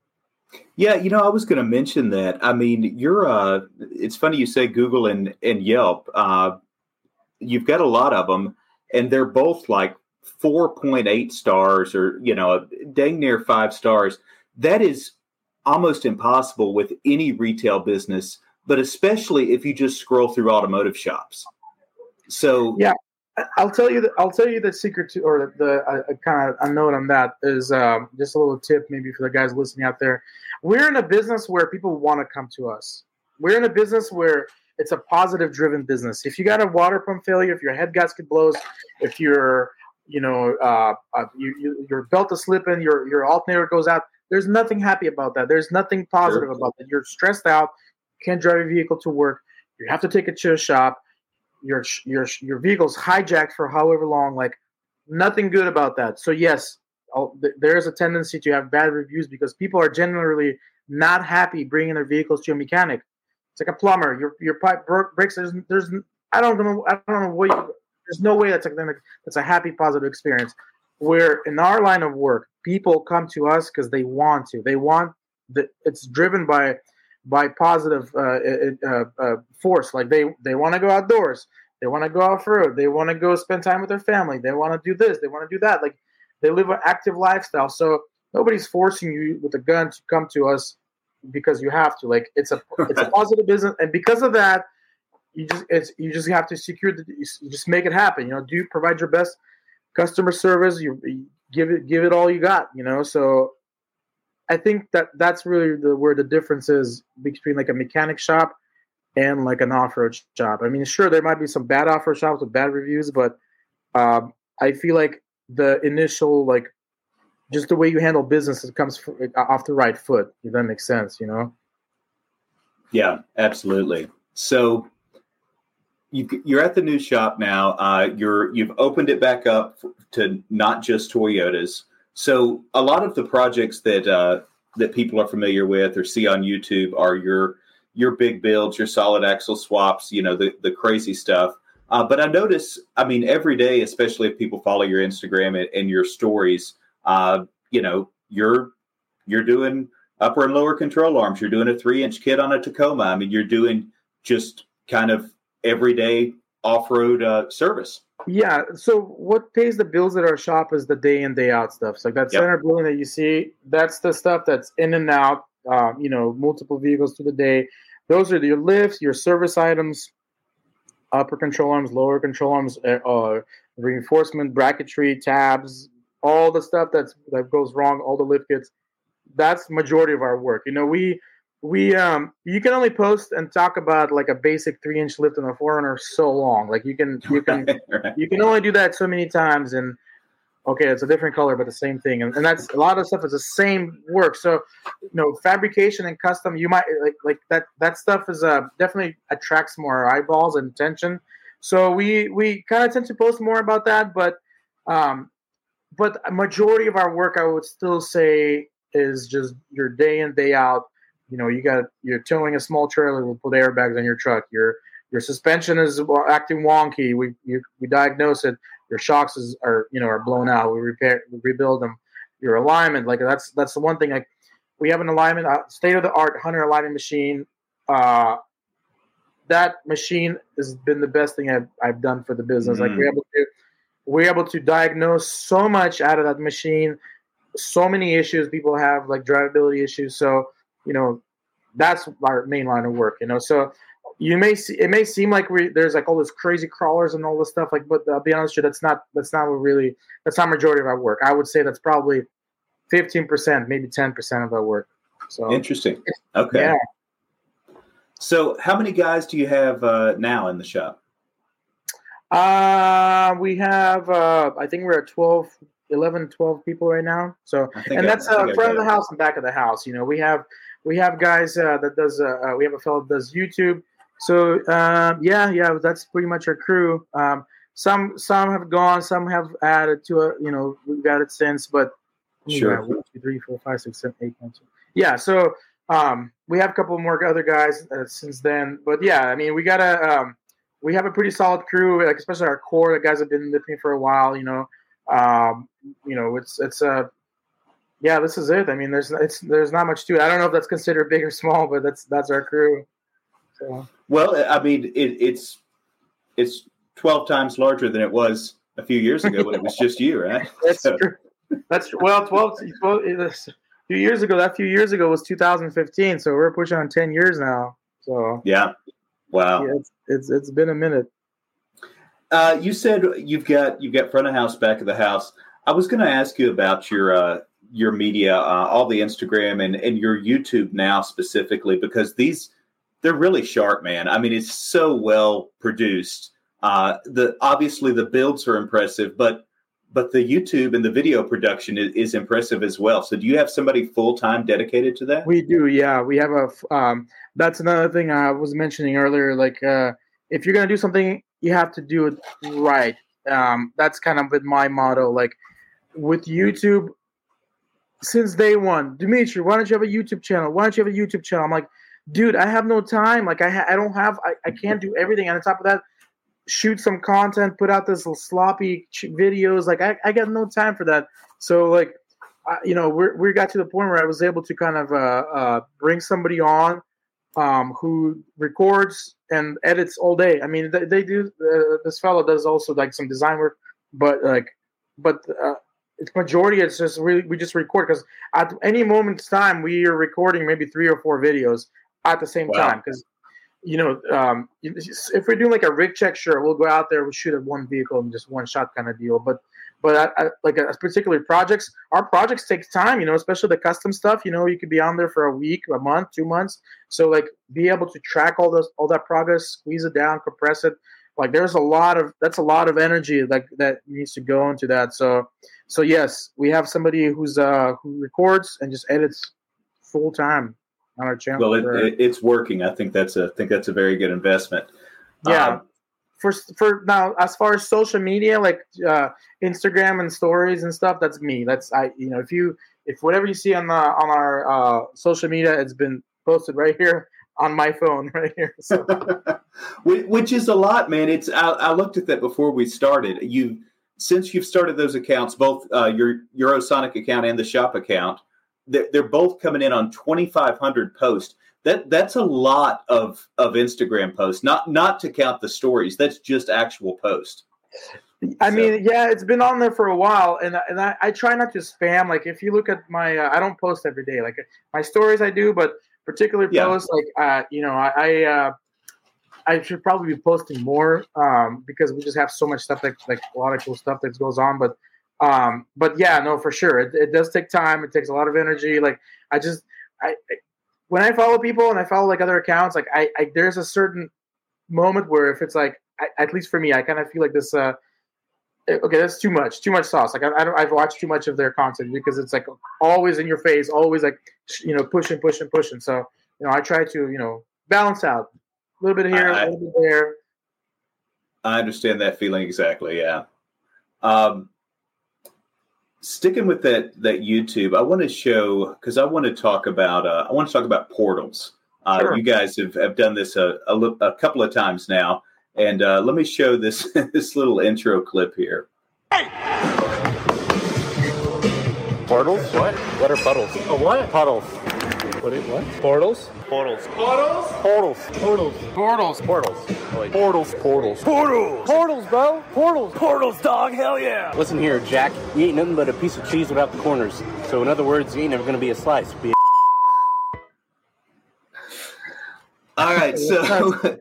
S2: Yeah, you know, I was going to mention that. I mean, you're. Uh, it's funny you say Google and and Yelp. Uh, you've got a lot of them, and they're both like four point eight stars, or you know, dang near five stars. That is almost impossible with any retail business, but especially if you just scroll through automotive shops. So
S1: yeah. I'll tell you. The, I'll tell you the secret to, or the uh, kind of a note on that is um, just a little tip, maybe for the guys listening out there. We're in a business where people want to come to us. We're in a business where it's a positive-driven business. If you got a water pump failure, if your head gasket blows, if your, you know, uh, uh, you, you, your belt is slipping, your your alternator goes out. There's nothing happy about that. There's nothing positive
S2: Sure.
S1: about that. You're stressed out. Can't drive your vehicle to work. You have to take it to a shop. Your your your vehicle's hijacked for however long. Like, nothing good about that. So yes, I'll, th- there is a tendency to have bad reviews because people are generally not happy bringing their vehicles to a mechanic. It's like a plumber. Your your pipe broke, breaks. There's there's I don't know I don't know what you, there's no way that's like that's a happy positive experience. Where in our line of work, people come to us because they want to. They want the it's driven by. by positive uh, uh, uh, force. Like, they, they want to go outdoors. They want to go off-road. They want to go spend time with their family. They want to do this. They want to do that. Like, they live an active lifestyle. So nobody's forcing you with a gun to come to us because you have to. Like it's a it's a positive business, and because of that, you just it's you just have to secure the you just make it happen. You know, do provide your best customer service. You, you give it give it all you got. You know, so I think that that's really the where the difference is between like a mechanic shop and like an off-road shop. I mean, sure, there might be some bad off-road shops with bad reviews, but um, I feel like the initial, like, just the way you handle business, it comes off the right foot, if that makes sense, you know?
S2: Yeah, absolutely. So you, you're at the new shop now. Uh, you're, you've opened it back up to not just Toyotas. So a lot of the projects that uh, that people are familiar with or see on YouTube are your your big builds, your solid axle swaps, you know, the, the crazy stuff. Uh, but I notice, I mean, every day, especially if people follow your Instagram and, and your stories, uh, you know, you're you're doing upper and lower control arms. You're doing a three-inch kit on a Tacoma. I mean, you're doing just kind of everyday off-road uh, service.
S1: Yeah. So what pays the bills at our shop is the day in, day out stuff. So like that
S2: Yep.
S1: center building that you see, that's the stuff that's in and out. Um, you know, multiple vehicles through the day. Those are your lifts, your service items, upper control arms, lower control arms, uh, reinforcement, bracketry, tabs, all the stuff that's that goes wrong, all the lift kits. That's majority of our work. You know, we we um you can only post and talk about like a basic three inch lift on a four runner so long. Like you can you can
S2: Right, right.
S1: you can only do that so many times, and okay, it's a different color, but the same thing. And, and that's a lot of stuff is the same work. So, you know, fabrication and custom, you might like like that that stuff is uh definitely attracts more eyeballs and attention. So we we kind of tend to post more about that, but um but a majority of our work I would still say is just your day in, day out. You know, you got you're towing a small trailer, we'll put airbags on your truck. Your your suspension is acting wonky. We you, we diagnose it. Your shocks is, are you know are blown out. We repair, we rebuild them. Your alignment, like that's that's the one thing. Like we have an alignment, uh, state of the art Hunter alignment machine. Uh, that machine has been the best thing I've I've done for the business.
S2: Mm-hmm.
S1: Like we're able to we're able to diagnose so much out of that machine. So many issues people have, like drivability issues. So you know that's our main line of work. You know, so. You may see it may seem like we there's like all this crazy crawlers and all this stuff, like, but I'll be honest with you, that's not that's not what really that's not majority of our work. I would say that's probably fifteen percent, maybe ten percent of our work. So
S2: Interesting. Okay.
S1: Yeah.
S2: So how many guys do you have uh, now in the shop?
S1: Uh we have uh I think we're at twelve, eleven, twelve people right now. So
S2: I think
S1: and
S2: I-
S1: that's
S2: I think
S1: uh
S2: I
S1: front of
S2: got
S1: the house and back of the house. You know, we have we have guys uh, that does uh, uh we have a fellow that does YouTube. So um, yeah, yeah, that's pretty much our crew. Um, some some have gone, some have added to it. You know, we've added since, but
S2: Sure.
S1: yeah, one, two, three, four, five, six, seven, eight, nine, ten. Yeah, so um, we have a couple more other guys uh, since then. But yeah, I mean, we gotta um, we have a pretty solid crew, like especially our core. The guys have been with me for a while. You know, um, you know, it's it's uh, yeah, this is it. I mean, there's it's there's not much to it. I don't know if that's considered big or small, but that's that's our crew. So.
S2: Well, I mean, it, it's it's twelve times larger than it was a few years ago when it was just you, right?
S1: That's
S2: So,
S1: true. That's well, twelve, twelve it was a few years ago. That few years ago was two thousand fifteen, so we're pushing on ten years now. So
S2: yeah. Wow.
S1: yeah, it's it's it's been a minute.
S2: Uh, you said you've got you've got front of house, back of the house. I was going to ask you about your uh, your media, uh, all the Instagram and and your YouTube now specifically, because these they're really sharp, man. I mean, it's so well produced. Uh, the obviously the builds are impressive, but but the YouTube and the video production is, is impressive as well. So, do you have somebody full time dedicated to that?
S1: We do, yeah. We have a. Um, that's another thing I was mentioning earlier. Like, uh, if you're gonna do something, you have to do it right. Um, that's kind of been my motto. Like with YouTube, since day one, Dimitri, why don't you have a YouTube channel? Why don't you have a YouTube channel? I'm like, dude, I have no time. Like, I ha- I don't have. I, I can't do everything. And on top of that, shoot some content, put out this little sloppy ch- videos. Like, I, I got no time for that. So, like, I, you know, we we got to the point where I was able to kind of uh, uh, bring somebody on um, who records and edits all day. I mean, they, they do. Uh, this fellow does also like some design work, but like, but uh, it's majority. It's just we we just record because at any moment's time we are recording maybe three or four videos at the same
S2: Wow.
S1: time because. You know, um, if we're doing like a rig check, sure, we'll go out there, we'll shoot at one vehicle and just one shot kind of deal. But, but I, I, like a particular projects, our projects takes time. You know, especially the custom stuff. You know, you could be on there for a week, a month, two months. So like, be able to track all those, all that progress, squeeze it down, compress it. Like, there's a lot of that's a lot of energy like that needs to go into that. So, so yes, we have somebody who's uh who records and just edits full time. On our channel.
S2: Well, it, it, it's working. I think that's a I think that's a very good investment.
S1: Yeah.
S2: Um,
S1: for for now, as far as social media, like uh, Instagram and stories and stuff, that's me. That's I. You know, if you if whatever you see on the on our uh, social media, it's been posted right here on my phone, right here. So.
S2: Which is a lot, man. It's I, I looked at that before we started. You since you've started those accounts, both uh, your Eurosonic account and the shop account. They're both coming in on twenty-five hundred posts. That that's a lot of, of Instagram posts. Not not to count the stories. That's just actual posts.
S1: I
S2: so.
S1: mean, yeah, it's been on there for a while, and and I, I try not to spam. Like if you look at my, uh, I don't post every day. Like my stories, I do, but particular
S2: yeah.
S1: posts, like uh, you know, I I, uh, I should probably be posting more um, because we just have so much stuff, like like a lot of cool stuff that goes on, but. Um, but yeah, no, for sure. It, it does take time. It takes a lot of energy. Like I just, I, I when I follow people and I follow like other accounts, like I, I there's a certain moment where if it's like, I, at least for me, I kind of feel like this, uh, okay, that's too much, too much sauce. Like I, I don't, I've watched too much of their content because it's like always in your face, always like, you know, pushing, pushing, pushing. So, you know, I try to, you know, balance out a little bit here,
S2: I,
S1: a little bit there.
S2: I understand that feeling exactly. Yeah. Um, Sticking with that that YouTube, I want to show because I want to talk about uh, I want to talk about portals. Uh,
S1: Sure.
S2: You guys have, have done this a, a, a couple of times now, and uh, let me show this this little intro clip here.
S3: Hey! Portals? What? What are puddles? A what? Puddles. What? Are, what? Portals? Portals. Portals? Portals. Portals.
S1: Portals.
S3: Portals. Like, portals. Portals. Portals. Portals, bro. Portals. Portals, dog. Hell yeah. Listen here, Jack. You ain't nothing but a piece of cheese without the corners. So in other words, you ain't never gonna be a slice. Be
S2: All right, so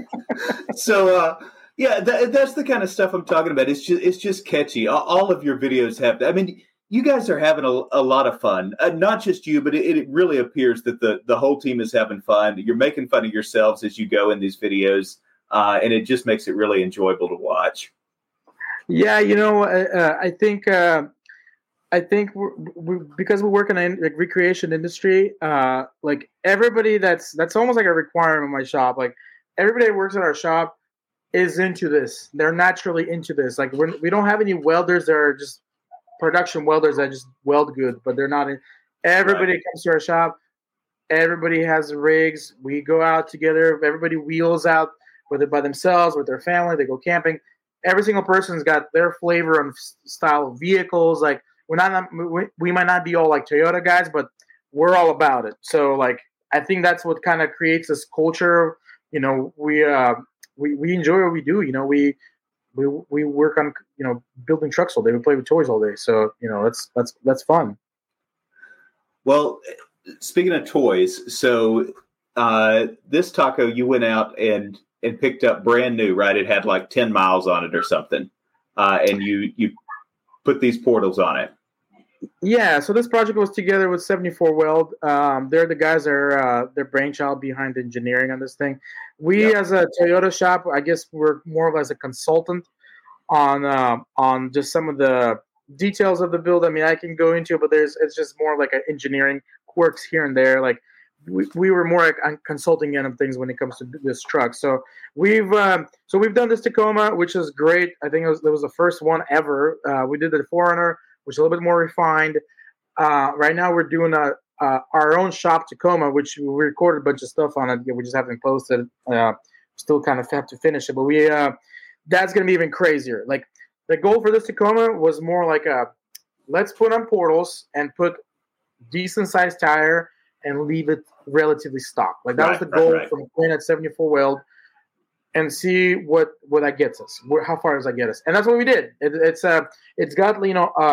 S2: so uh, yeah, that, that's the kind of stuff I'm talking about. It's just it's just catchy. All, all of your videos have. I mean. You guys are having a, a lot of fun. Uh, not just you, but it, it really appears that the, the whole team is having fun. You're making fun of yourselves as you go in these videos, uh, and it just makes it really enjoyable to watch.
S1: Yeah, you know, uh, I think uh, I think we're, we because we work in the like, recreation industry, uh, like everybody that's that's almost like a requirement in my shop. Like everybody that works at our shop is into this. They're naturally into this. Like we're, we don't have any welders that are just production welders that just weld good, but they're not in. Everybody right. comes to our shop. Everybody has rigs. We go out together. Everybody wheels out, whether by themselves, with their family. They go camping. Every single person's got their flavor and style of vehicles. Like we're not, we, we might not be all like Toyota guys, but we're all about it. So like, I think that's what kind of creates this culture. You know, we uh, we we enjoy what we do. You know, we. We we work on you know building trucks all day. We play with toys all day. So you know that's that's that's fun.
S2: Well, speaking of toys, so uh, this taco you went out and and picked up brand new, right? It had like ten miles on it or something, uh, and you you put these portals on it.
S1: Yeah. So this project was together with seventy-four Weld. Um, they're the guys that are uh, their brainchild behind the engineering on this thing. We, yep. as a Toyota shop, I guess we're more of as a consultant on uh, on just some of the details of the build. I mean, I can go into it, but there's it's just more like an engineering quirks here and there. Like we, we were more like on consulting end of things when it comes to this truck. So we've um, so we've done this Tacoma, which is great. I think it was, it was the first one ever. Uh, we did the four runner, which is a little bit more refined. Uh, right now, we're doing a. Uh, our own shop Tacoma, which we recorded a bunch of stuff on it. We just haven't posted. Uh, still kind of have to finish it, but we uh, that's gonna be even crazier. Like the goal for this Tacoma was more like a let's put on portals and put decent sized tire and leave it relatively stock. Like that right, was the goal right, right. from playing at seventy-four Weld and see what what that gets us. Where, how far does that get us? And that's what we did. It, it's uh it's got you know uh,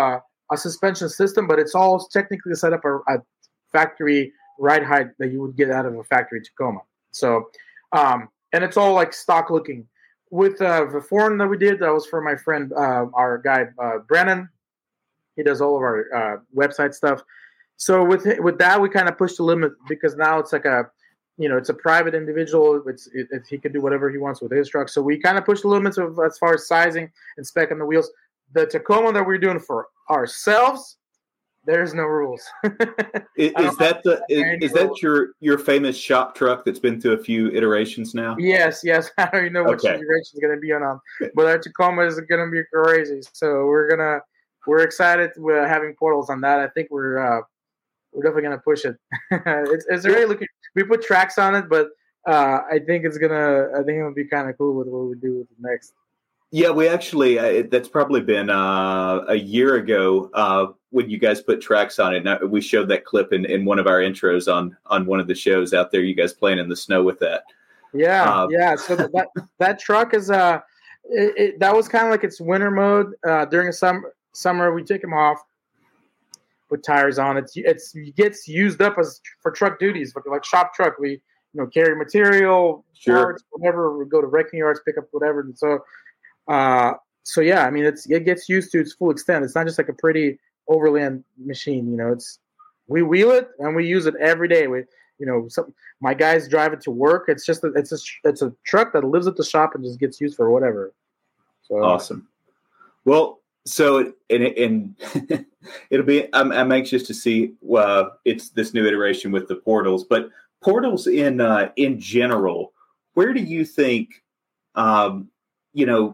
S1: a suspension system, but it's all technically set up a, a factory ride height that you would get out of a factory Tacoma. So, um, and it's all like stock looking. With uh, the foreign that we did, that was for my friend, uh, our guy uh, Brennan. He does all of our uh, website stuff. So with with that, we kind of pushed the limit because now it's like a, you know, it's a private individual. It's it, it, he can do whatever he wants with his truck. So we kind of pushed the limits of as far as sizing and spec on the wheels. The Tacoma that we're doing for ourselves, there's no rules.
S2: is, is that the is, is that your your famous shop truck that's been through a few iterations now?
S1: Yes, yes. I don't even know which
S2: okay.
S1: iteration is going to be on, but our Tacoma is going to be crazy. So we're gonna we're excited with having portals on that. I think we're uh, we're definitely going to push it. it's it's really looking. We put tracks on it, but uh, I think it's gonna. I think it'll be kind of cool with what we do with the next.
S2: Yeah, we actually, uh, that's probably been uh, a year ago uh, when you guys put tracks on it. And we showed that clip in, in one of our intros on on one of the shows out there, you guys playing in the snow with that.
S1: Yeah,
S2: uh,
S1: yeah. So that that truck is, uh, it, it, that was kind of like its winter mode. Uh, during the summer, summer, we take them off, put tires on. It's, it's, it gets used up as for truck duties, like, like shop truck. We, you know, carry material,
S2: sure.
S1: parts, whatever. We go to wrecking yards, pick up whatever. And so, Uh, so yeah, I mean, it's it gets used to its full extent. It's not just like a pretty overland machine, you know. It's we wheel it and we use it every day. We, you know, some, my guys drive it to work. It's just a, it's a it's a truck that lives at the shop and just gets used for whatever. So
S2: awesome. Well, so and and it'll be. I'm I'm anxious to see. Uh, it's this new iteration with the portals, but portals in uh, in general. Where do you think? Um, you know.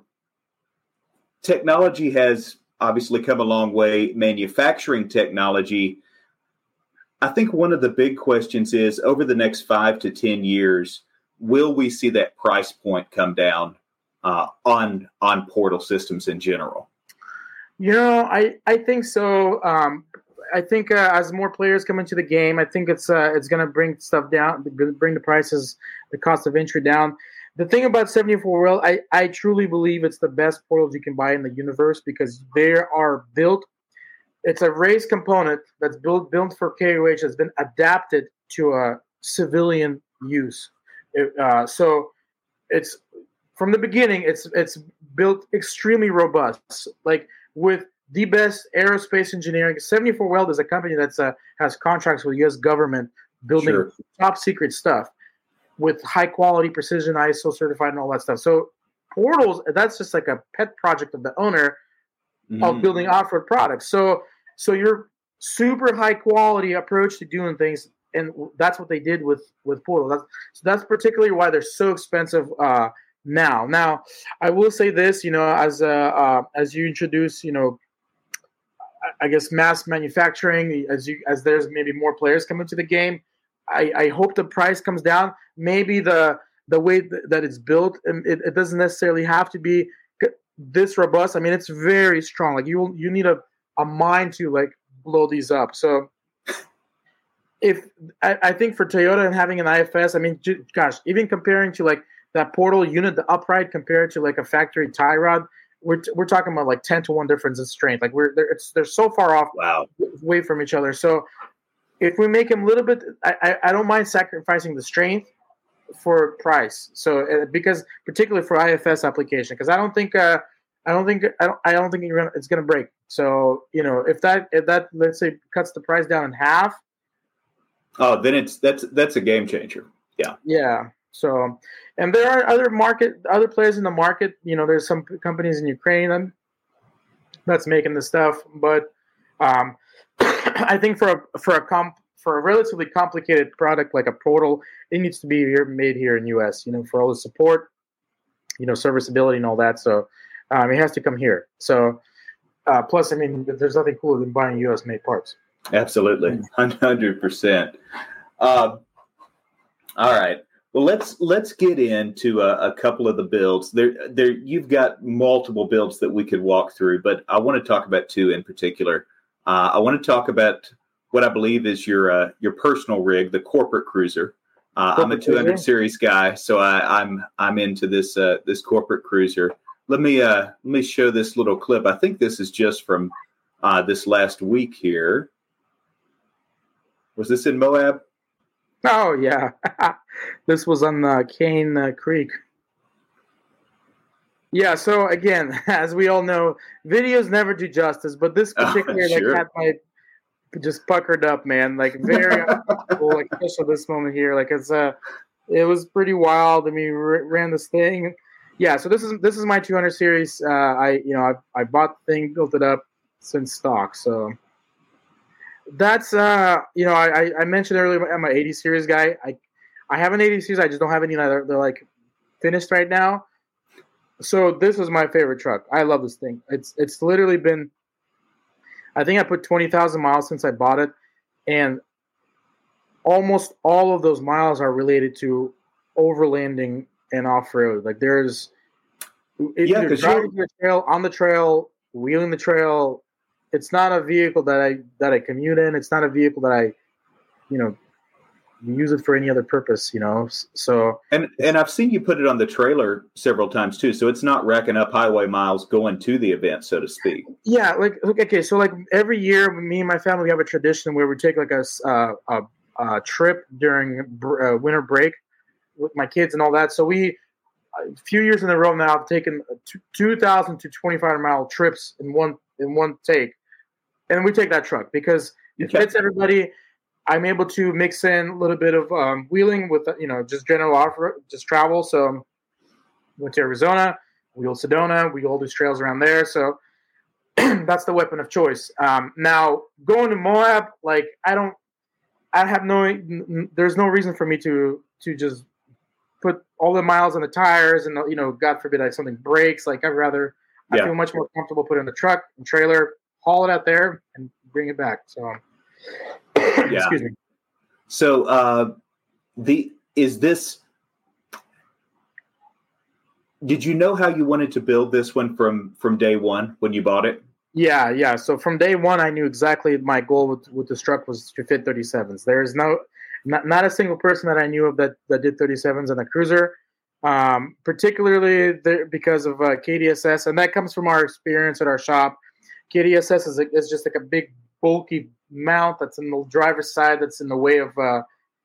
S2: Technology has obviously come a long way. Manufacturing technology. I think one of the big questions is over the next five to ten years, will we see that price point come down uh, on on portal systems in general?
S1: You know, I, I think so. Um, I think uh, as more players come into the game, I think it's uh, it's going to bring stuff down, bring the prices, the cost of entry down. The thing about seventy-four Wheel, I, I truly believe it's the best portals you can buy in the universe because they are built. It's a race component that's built built for K O H that's been adapted to a civilian use. It, uh, so it's from the beginning, it's it's built extremely robust, like with the best aerospace engineering. seventy-four Weld is a company that's uh, has contracts with the U S government building sure. top secret stuff. With high quality precision, I S O certified and all that stuff. So portals, that's just like a pet project of the owner mm-hmm. of building off-road products. So so your super high quality approach to doing things, and that's what they did with, with portals. That's, so that's particularly why they're so expensive uh, now. Now, I will say this, you know, as uh, uh, as you introduce, you know, I guess mass manufacturing, as you as there's maybe more players come into the game, I, I hope the price comes down. Maybe the the way th- that it's built, and it, it doesn't necessarily have to be this robust. I mean, it's very strong. Like you you need a, a mind to like blow these up. So if I, I think for Toyota and having an I F S, I mean, j- gosh, even comparing to like that portal unit, the upright compared to like a factory tie rod, we're t- we're talking about like ten to one difference in strength. Like we're they're, it's they're so far off,
S2: wow,
S1: away from each other. So if we make them a little bit, I, I, I don't mind sacrificing the strength for price. So uh, because particularly for I F S application, because I don't think uh, I don't think I don't I don't think you're gonna, it's going to break. So you know if that if that let's say cuts the price down in half.
S2: Oh, then it's that's that's a game changer. Yeah.
S1: Yeah. So, and there are other market other players in the market. You know, there's some companies in Ukraine that's making the stuff, but um, I think for a for a comp for a relatively complicated product like a portal, it needs to be here, made here in U S. You know, for all the support, you know, serviceability and all that. So um, it has to come here. So uh, plus, I mean, there's nothing cooler than buying U S made parts.
S2: Absolutely, one hundred percent. Um, all right. Well, let's let's get into a, a couple of the builds. There, there. You've got multiple builds that we could walk through, but I want to talk about two in particular. Uh, I want to talk about what I believe is your uh, your personal rig, the Corporate Cruiser. Uh, I'm a two hundred series guy, so I, I'm I'm into this uh, this Corporate Cruiser. Let me uh, let me show this little clip. I think this is just from uh, this last week here. Was this in Moab?
S1: Oh, yeah. This was on uh, Cane uh, Creek. Yeah, so again, as we all know, videos never do justice, but this particular
S2: oh, sure.
S1: like had my just puckered up, man. Like very uncomfortable, like especially this moment here. Like it's uh it was pretty wild. I mean, we ran this thing. Yeah, so this is this is my two hundred series. Uh, I you know I I bought the thing, built it up since stock. So that's uh you know I I mentioned earlier I'm an eighty series guy. I I have an eighty series. I just don't have any that are they're like finished right now. So this is my favorite truck. I love this thing. It's it's literally been, I think I put twenty thousand miles since I bought it, and almost all of those miles are related to overlanding and off-road. Like there's
S2: yeah,
S1: either driving the trail, on the trail, wheeling the trail. It's not a vehicle that I that I commute in. It's not a vehicle that I, you know, use it for any other purpose, you know. So
S2: and and I've seen you put it on the trailer several times too. So it's not racking up highway miles going to the event, so to speak.
S1: Yeah, like okay, so like every year, me and my family we have a tradition where we take like a uh, a, a trip during uh, winter break with my kids and all that. So we a few years in a row now have taken two thousand to twenty-five hundred mile trips in one in one take, and we take that truck because it
S2: okay.
S1: fits everybody. I'm able to mix in a little bit of um, wheeling with, you know, just general off-road, just travel. So went to Arizona, wheeled Sedona, we all do trails around there. So that's the weapon of choice. Um, now going to Moab, like I don't, I have no, n- there's no reason for me to to just put all the miles on the tires and, you know, God forbid like something breaks. Like I'd rather, yeah. I feel much more comfortable putting in the truck and trailer, haul it out there and bring it back. So.
S2: Yeah.
S1: Excuse me.
S2: So, uh, the is this? Did you know how you wanted to build this one from from day one when you bought it?
S1: Yeah, yeah. So from day one, I knew exactly my goal with with this truck was to fit thirty-sevens. There is no, not not a single person that I knew of that that did thirty-sevens on a cruiser, um, particularly there, because of uh, K D S S, and that comes from our experience at our shop. K D S S is a, is just like a big bulky mount that's in the driver's side that's in the way of uh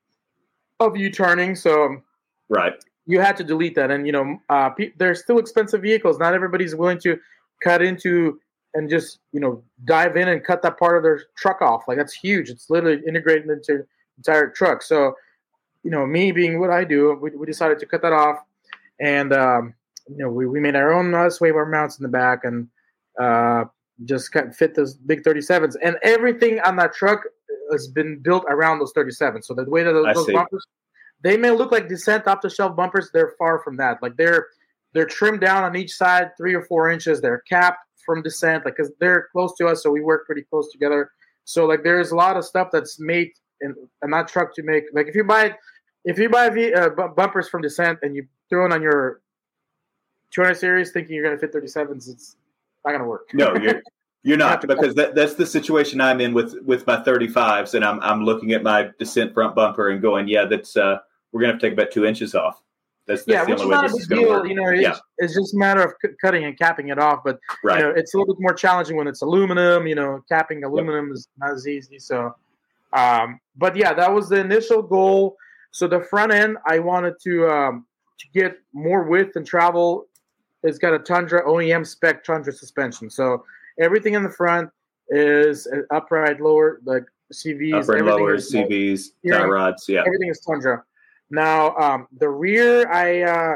S1: of you turning, so
S2: right
S1: you had to delete that. And you know uh pe- they're still expensive vehicles. Not everybody's willing to cut into and just you know dive in and cut that part of their truck off. Like that's huge. It's literally integrated into the entire truck. So you know me being what I do, we, we decided to cut that off, and um you know we, we made our own uh, sway bar mounts in the back and uh just cut, fit those big thirty-sevens, and everything on that truck has been built around those thirty-sevens. So the way that those, those bumpers, they may look like Descent off-the-shelf bumpers, they're far from that. Like they're they're trimmed down on each side three or four inches. They're capped from Descent, like because they're close to us, so we work pretty close together. So like there's a lot of stuff that's made in, in that truck to make. Like if you buy if you buy v, uh, b- bumpers from Descent and you throw it on your two hundred series thinking you're going to fit thirty-sevens, it's not going to work.
S2: No, you're you're not, because that, that's the situation I'm in with, with my thirty-fives, and I'm I'm looking at my Descent front bumper and going, yeah, that's uh, we're going to have to take about two inches off. That's, that's
S1: yeah,
S2: the
S1: which
S2: only
S1: is
S2: way
S1: not
S2: this
S1: a
S2: is
S1: big
S2: going to
S1: deal.
S2: work.
S1: You know, it's,
S2: yeah.
S1: it's just a matter of c- cutting and capping it off. But
S2: right.
S1: you know, it's a little bit more challenging when it's aluminum. You know, capping aluminum yep. is not as easy. So, um, but yeah, that was the initial goal. So the front end, I wanted to um, to get more width and travel. It's got a Tundra O E M spec Tundra suspension. So everything in the front is upright, lower, like C Vs.
S2: Upper and lower,
S1: is,
S2: C Vs, tie rods, yeah.
S1: Everything is Tundra. Now, um, the rear, I uh,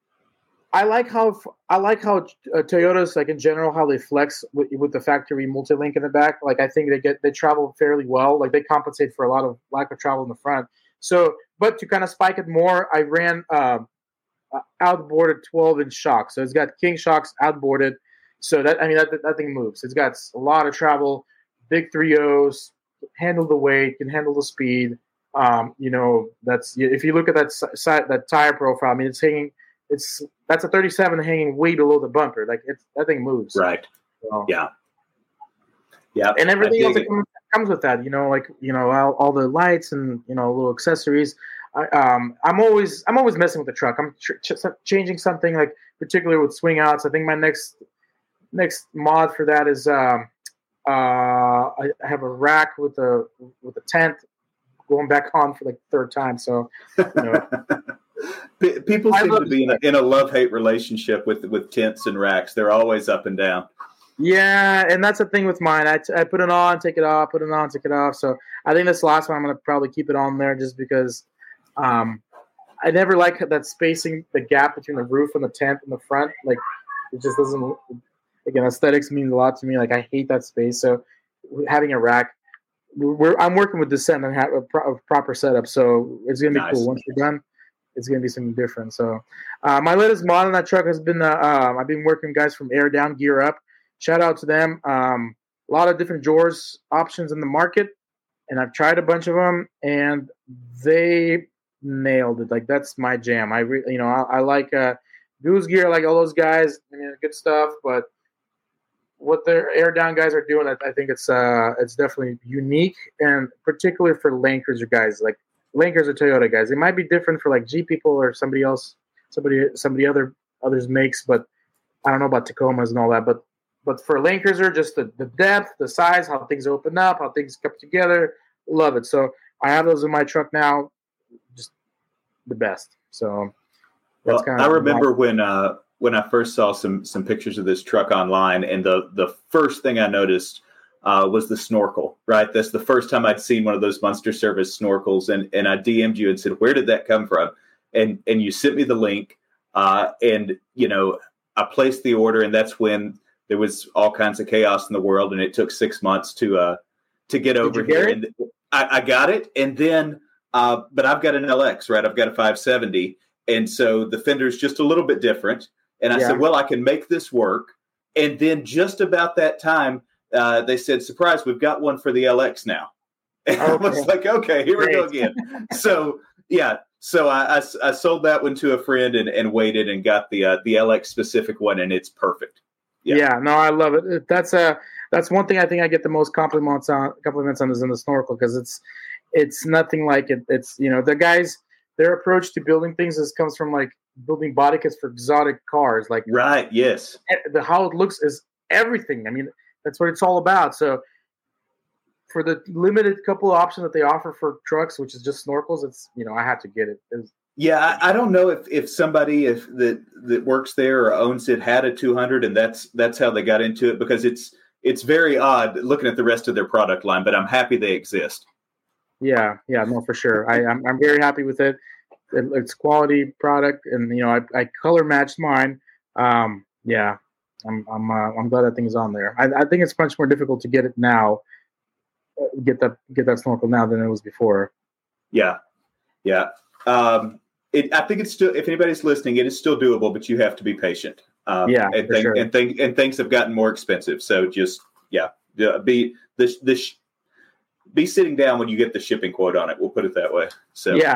S1: I like how I like how uh, Toyotas, like in general, how they flex with, with the factory multi-link in the back. Like I think they get they travel fairly well. Like they compensate for a lot of lack of travel in the front. So, but to kind of spike it more, I ran uh, uh, outboarded twelve inch shocks. So it's got King shocks outboarded. So that I mean that that thing moves. It's got a lot of travel, big three O's, handle the weight, can handle the speed. Um, you know, that's if you look at that side, that tire profile. I mean, it's hanging. It's that's a thirty-seven hanging way below the bumper. Like it's that thing moves.
S2: Right.
S1: So,
S2: yeah. Yeah.
S1: And everything else that comes, comes with that. You know, like you know all, all the lights and you know little accessories. I, um, I'm always I'm always messing with the truck. I'm ch- ch- changing something, like particularly with swing outs. I think my next next mod for that is um, Uh, I, I have a rack with a with a tent going back on for like the third time. So, you know,
S2: people
S1: I
S2: seem
S1: love
S2: to be in a, in a love-hate relationship with with tents and racks. They're always up and down.
S1: Yeah, and that's the thing with mine. I, t- I put it on, take it off, put it on, take it off. So I think this last one I'm going to probably keep it on there just because um, I never like that spacing, the gap between the roof and the tent in the front. Like, it just doesn't, again, aesthetics means a lot to me. Like, I hate that space. So having a rack, we're, I'm working with Descent and have a, pro- a proper setup. So it's going to be
S2: Nice.
S1: cool. Once we're done, it's going to be something different. So uh, my latest model on that truck has been, uh, um, I've been working with guys from Air Down, Gear Up. Shout out to them. Um, a lot of different Jaws options in the market, and I've tried a bunch of them, and they nailed it. Like, that's my jam. I re- you know I, I like uh, Goose Gear, I like all those guys. I mean, good stuff. But what their Air Down guys are doing, I, I think it's uh, it's definitely unique, and particularly for lane cruiser guys. Like, lane cruiser Toyota guys, it might be different for like G people or somebody else, somebody somebody other others makes, but I don't know about Tacomas and all that, but. But for lane cruiser, just the, the depth, the size, how things open up, how things come together, love it. So I have those in my truck now, just the best. So that's
S2: Well,
S1: kind
S2: I
S1: of
S2: remember my- when uh, when I first saw some some pictures of this truck online, and the the first thing I noticed uh, was the snorkel. Right, that's the first time I'd seen one of those Munster Service snorkels, and and I D M'd you and said, "Where did that come from?" And and you sent me the link, uh, and you know I placed the order, and that's when there was all kinds of chaos in the world, and it took six months to uh, to get over here. And I, I got it, and then, uh, but I've got an L X, right? I've got a five seventy, and so the fender's just a little bit different. And I yeah. said, well, I can make this work. And then just about that time, uh, they said, surprise, we've got one for the L X now. And okay. I was like, okay, here Great. we go again. So yeah, so I, I, I sold that one to a friend and, and waited and got the uh, the L X specific one, and it's perfect.
S1: Yeah. yeah, no, I love it. That's a that's one thing I think I get the most compliments on. Compliments on is in the snorkel because it's it's nothing like it. It's you know the guys their approach to building things is comes from like building body kits for exotic cars. Like
S2: right, yes,
S1: the how it looks is everything. I mean, that's what it's all about. So for the limited couple of options that they offer for trucks, which is just snorkels, it's you know I had to get it. It's,
S2: Yeah, I, I don't know if, if somebody if that that works there or owns it had a two hundred, and that's that's how they got into it because it's it's very odd looking at the rest of their product line. But I'm happy they exist.
S1: Yeah, yeah, no, for sure. I, I'm I'm very happy with it. it it's quality product, and you know I, I color matched mine. Um, yeah, I'm I'm uh, I'm glad that thing's on there. I, I think it's much more difficult to get it now, get that get that snorkel now than it was before.
S2: Yeah, yeah. Um, It, I think it's still, if anybody's listening, it is still doable, but you have to be patient. Um,
S1: yeah,
S2: and,
S1: for
S2: thing,
S1: sure.
S2: and, thing, and things have gotten more expensive. So just, yeah, be this, this, be sitting down when you get the shipping quote on it. We'll put it that way. So,
S1: yeah.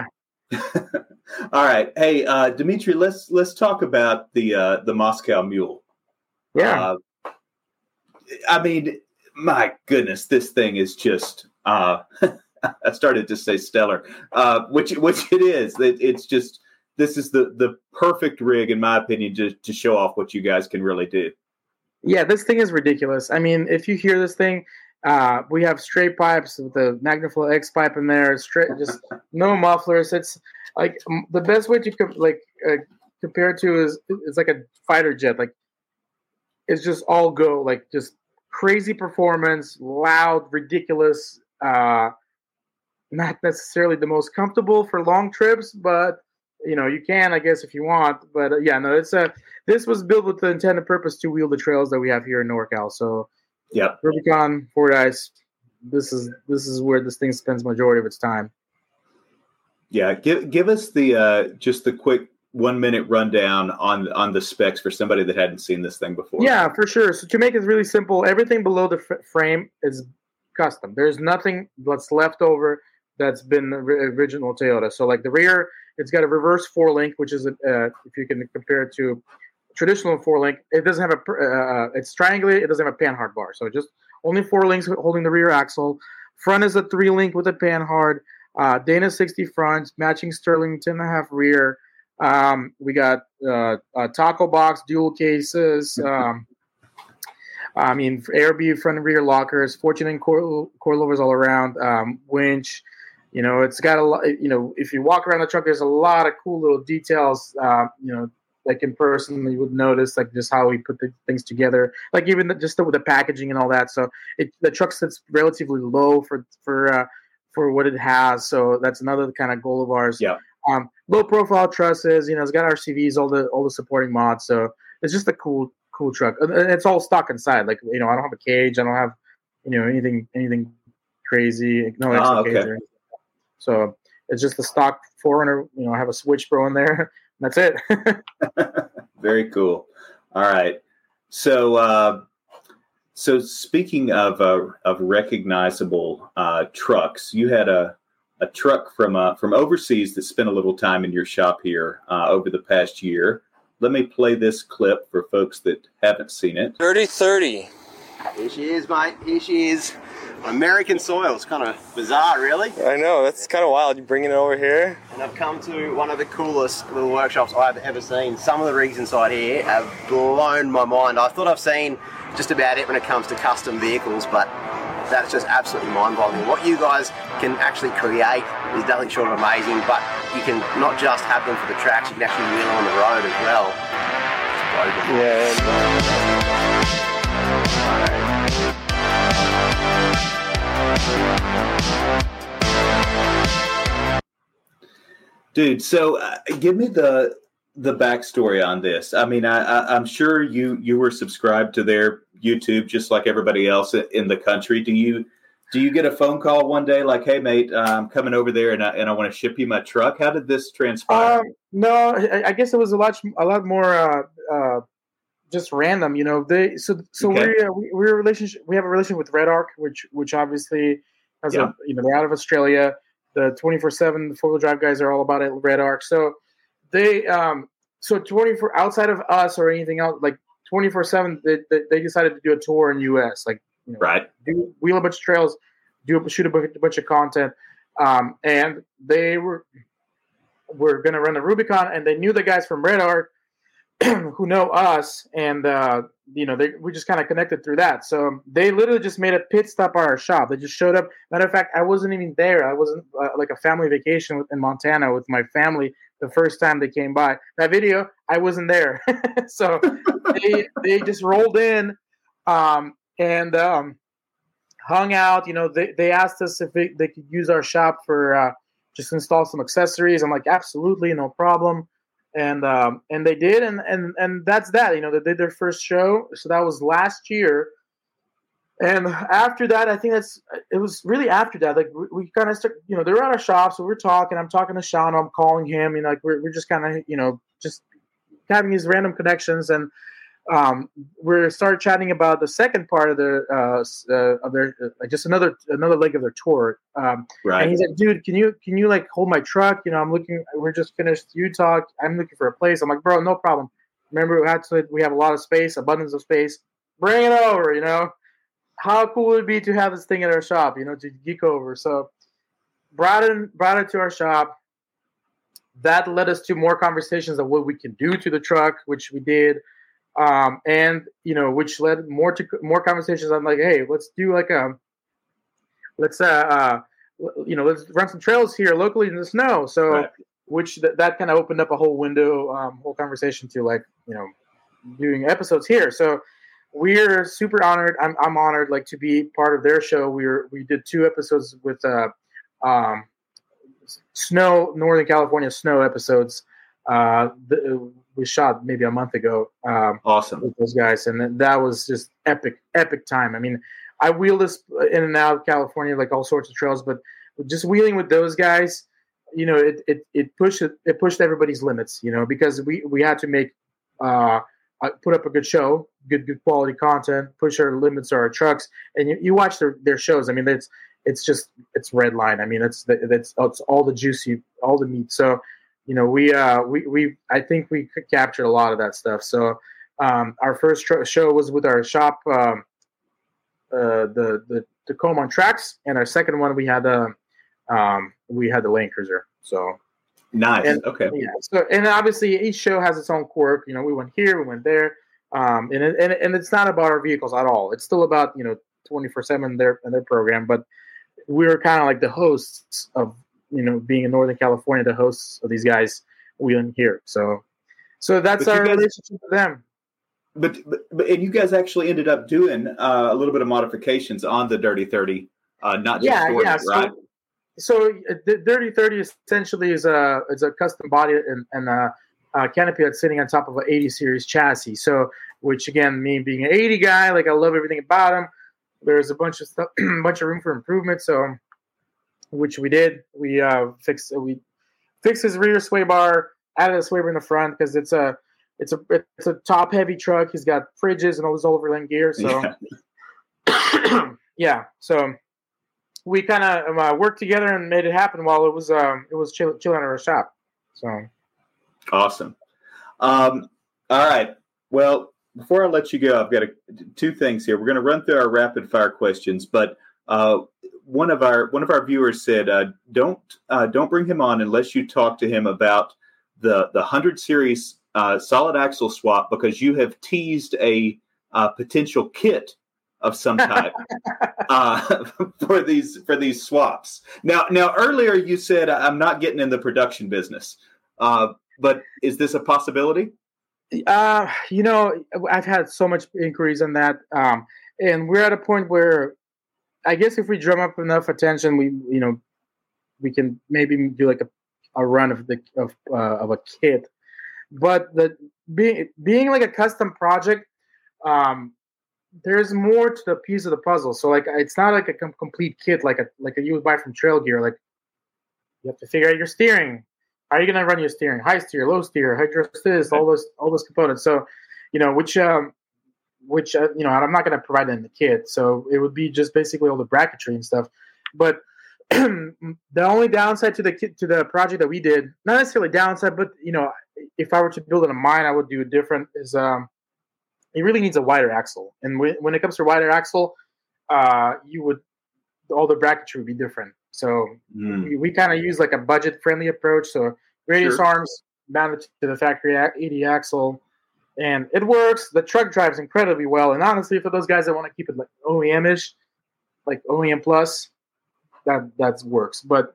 S2: All right. Hey, uh, Dimitri, let's, let's talk about the, uh, the Moscow Mule.
S1: Yeah.
S2: Uh, I mean, my goodness, this thing is just, uh, I started to say stellar, uh, which which it is. It, it's just this is the, the perfect rig, in my opinion, to to show off what you guys can really do.
S1: Yeah, this thing is ridiculous. I mean, if you hear this thing, uh, we have straight pipes with the Magnaflow X pipe in there. Straight, just no mufflers. It's like the best way to co- like uh, compare it to is it's like a fighter jet. Like it's just all go, like just crazy performance, loud, ridiculous. Uh, Not necessarily the most comfortable for long trips, but you know you can, I guess, if you want. But uh, yeah, no, it's a. This was built with the intended purpose to wheel the trails that we have here in NorCal. So,
S2: yeah,
S1: Rubicon, Fordyce. This is this is where this thing spends majority of its time.
S2: Yeah, give give us the uh, just the quick one minute rundown on on the specs for somebody that hadn't seen this thing before.
S1: Yeah, for sure. So to make it really simple, everything below the f- frame is custom. There's nothing that's left over that's been the original Toyota. So like the rear, it's got a reverse four link, which is a, uh, if you can compare it to traditional four link, it doesn't have a, uh, it's triangulated. It doesn't have a panhard bar. So just only four links holding the rear axle. Front is a three link with a panhard. Uh, Dana sixty front, matching Sterling ten and a half rear. Um, we got uh, a taco box, dual cases. Um, I mean, air view, front and rear lockers, Fortune coil coilovers all around, um, winch. You know, it's got a lot. You know, if you walk around the truck, there's a lot of cool little details. Uh, you know, like in person, you would notice like just how we put the things together. Like even the, just the, with the packaging and all that. So it, the truck sits relatively low for for uh, for what it has. So that's another kind of goal of ours.
S2: Yeah.
S1: Um, low profile trusses. You know, it's got R C Vs, all the all the supporting mods. So it's just a cool cool truck. And it's all stock inside. Like, you know, I don't have a cage. I don't have, you know, anything anything crazy. No extra
S2: Ah, okay.
S1: cage or anything. So it's just the stock four runner. You know, I have a Switch Pro in there. That's it.
S2: Very cool. All right. So, uh, so speaking of uh, of recognizable uh, trucks, you had a a truck from uh, from overseas that spent a little time in your shop here uh, over the past year. Let me play this clip for folks that haven't seen it.
S4: thirty thirty.
S5: Here she is, mate. Here she is. On American soil. It's kind of bizarre, really.
S4: I know, that's kind of wild. You bringing it over here?
S5: And I've come to one of the coolest little workshops I've ever seen. Some of the rigs inside here have blown my mind. I thought I've seen just about it when it comes to custom vehicles, but that's just absolutely mind-boggling. What you guys can actually create is nothing short of amazing, but you can not just have them for the tracks, you can actually wheel them on the road as well. It's
S2: Dude, so uh, give me the the backstory on this. I mean, I, I, I'm sure you you were subscribed to their YouTube just like everybody else in the country. Do you do you get a phone call one day like, "Hey, mate, uh, I'm coming over there and I, and I want to ship you my truck"? How did this transpire?
S1: Um, no, I, I guess it was a lot a lot more uh, uh, just random. You know, they so so
S2: Okay.
S1: we're we, we're a relationship. We have a relationship with Red Arc, which which obviously has
S2: Yeah.
S1: a you know they're out of Australia. The twenty-four seven four-wheel drive guys are all about it, Red Arc. So they, um, so twenty-four outside of us or anything else, like twenty-four seven, they, they, they decided to do a tour in the U S, like, you know,
S2: Right.
S1: do wheel a bunch of trails, do a, shoot a bunch, a bunch of content. Um, and they were, were going to run the Rubicon, and they knew the guys from Red Arc who know us. And, uh, you know, they, we just kind of connected through that. So they literally just made a pit stop at our shop. They just showed up. Matter of fact, I wasn't even there. I wasn't uh, like a family vacation in Montana with my family the first time they came by. That video, I wasn't there. So they they just rolled in um, and um, hung out. You know, they, they asked us if they, they could use our shop for uh, just install some accessories. I'm like, absolutely, no problem. And um, and they did, and, and and that's that. You know, they did their first show, so that was last year. And after that, I think that's it was really after that. Like we, we kind of start, you know, they were at our shop, so we're talking. I'm talking to Sean. I'm calling him. You know, like we're we're just kind of, you know, just having these random connections, and um, we started chatting about the second part of their uh, uh, of their uh, just another another leg of their tour. Um,
S2: Right.
S1: And he's like, dude, can you can you like hold my truck? You know, I'm looking. We're just finished Utah. I'm looking for a place. I'm like, bro, no problem. Remember, we had to, we have a lot of space, abundance of space. Bring it over. You know, how cool would it be to have this thing at our shop? You know, to geek over. So brought it brought it to our shop. That led us to more conversations of what we can do to the truck, which we did. Um, and you know, which led more to more conversations. I'm like, hey, let's do like a, let's uh, uh you know, let's run some trails here locally in the snow. So,
S2: Right.
S1: which th- that kind of opened up a whole window, um, whole conversation to like, you know, doing episodes here. So we're super honored. I'm I'm honored like to be part of their show. We were we did two episodes with uh, um, snow Northern California snow episodes. Uh, the, we shot maybe a month ago um,
S2: Awesome.
S1: with those guys, and that was just epic, epic time. I mean, I wheeled this in and out of California, like all sorts of trails, but just wheeling with those guys, you know, it it, it pushed it, it pushed everybody's limits, you know, because we, we had to make uh, put up a good show, good good quality content, push our limits of our trucks, and you, you watch their, their shows. I mean, it's it's just it's red line. I mean, it's that's it's all the juicy, all the meat. So. You know, we, uh, we, we, I think we captured a lot of that stuff. So, um, our first tr- show was with our shop, um, uh, the, the Tacoma on tracks. And our second one, we had, the, um, we had the Land Cruiser. So,
S2: Nice.
S1: and,
S2: Okay.
S1: yeah. So, and obviously each show has its own quirk. You know, we went here, we went there. Um, and, it, and and it's not about our vehicles at all. It's still about, you know, twenty-four seven their their program, but we were kind of like the hosts of, you know, being in Northern California, the hosts of these guys we in here. So so that's
S2: But you
S1: our
S2: guys-
S1: relationship with them.
S2: But, but but and you guys actually ended up doing uh, a little bit of modifications on the Dirty thirty, uh, not just
S1: Yeah,
S2: storing
S1: yeah.
S2: it, right?
S1: So, so uh, the Dirty thirty essentially is a is a custom body and, and a, a canopy that's sitting on top of an eighty series chassis. So, which again, me being an eighty guy, like I love everything about him. There's a bunch of stuff, a bunch of room for improvement. So, which we did. We uh, fixed we fixed his rear sway bar, added a sway bar in the front because it's a it's a it's a top heavy truck. He's got fridges and all this overland gear. So,
S2: Yeah.
S1: yeah. So we kind of uh, worked together and made it happen while it was um, it was chill, chilling at our shop. So
S2: Awesome. Um, all right. Well, before I let you go, I've got a, two things here. We're going to run through our rapid fire questions, but uh, one of our one of our viewers said, uh, "Don't uh, don't bring him on unless you talk to him about the the one hundred series uh, solid axle swap because you have teased a uh, potential kit of some type uh, for these for these swaps." Now, now earlier you said I'm not getting in the production business, uh, but is this a possibility?
S1: Uh, you know, I've had so much inquiries on that, um, and we're at a point where I guess if we drum up enough attention, we, you know, we can maybe do like a, a run of the of uh, of a kit. But the being being like a custom project, um, there's more to the piece of the puzzle. So like, it's not like a com- complete kit like a like a you would buy from Trail Gear. Like you have to figure out your steering. How are you going to run your steering? High steer, low steer, hydro assist, all those all those components. So, you know, which um, which uh, you know, I'm not going to provide that in the kit. So it would be just basically all the bracketry and stuff. But the only downside to the kit to the project that we did, not necessarily downside, but you know, if I were to build it on mine, I would do it different. Is um, it really needs a wider axle, and when when it comes to wider axle, uh, you would all the bracketry would be different. So mm. we, we kind of use like a budget-friendly approach. So radius sure. arms mounted to the factory eighty axle, and it works. The truck drives incredibly well. And honestly, for those guys that want to keep it like O E M-ish, like O E M plus, that that works. But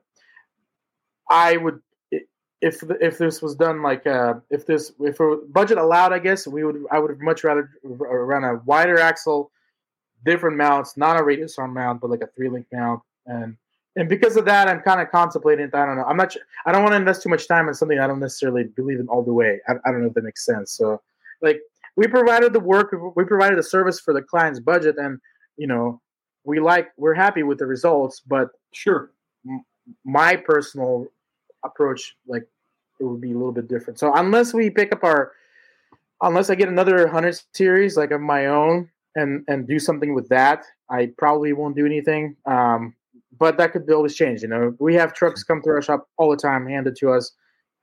S1: I would, if if this was done like uh, if this if a budget allowed, I guess we would I would much rather run a wider axle, different mounts, not a radius arm mount, but like a three-link mount. And and because of that, I'm kind of contemplating it. I don't know. I'm not. I don't want to invest too much time in something I don't necessarily believe in all the way. I, I don't know if that makes sense. So, like, we provided the work, we provided the service for the client's budget, and you know, we like, we're happy with the results. But
S2: sure,
S1: m- my personal approach, like, it would be a little bit different. So unless we pick up our, unless I get another one hundred series like of my own and and do something with that, I probably won't do anything. Um, But that could always change, you know. We have trucks come through our shop all the time, handed to us,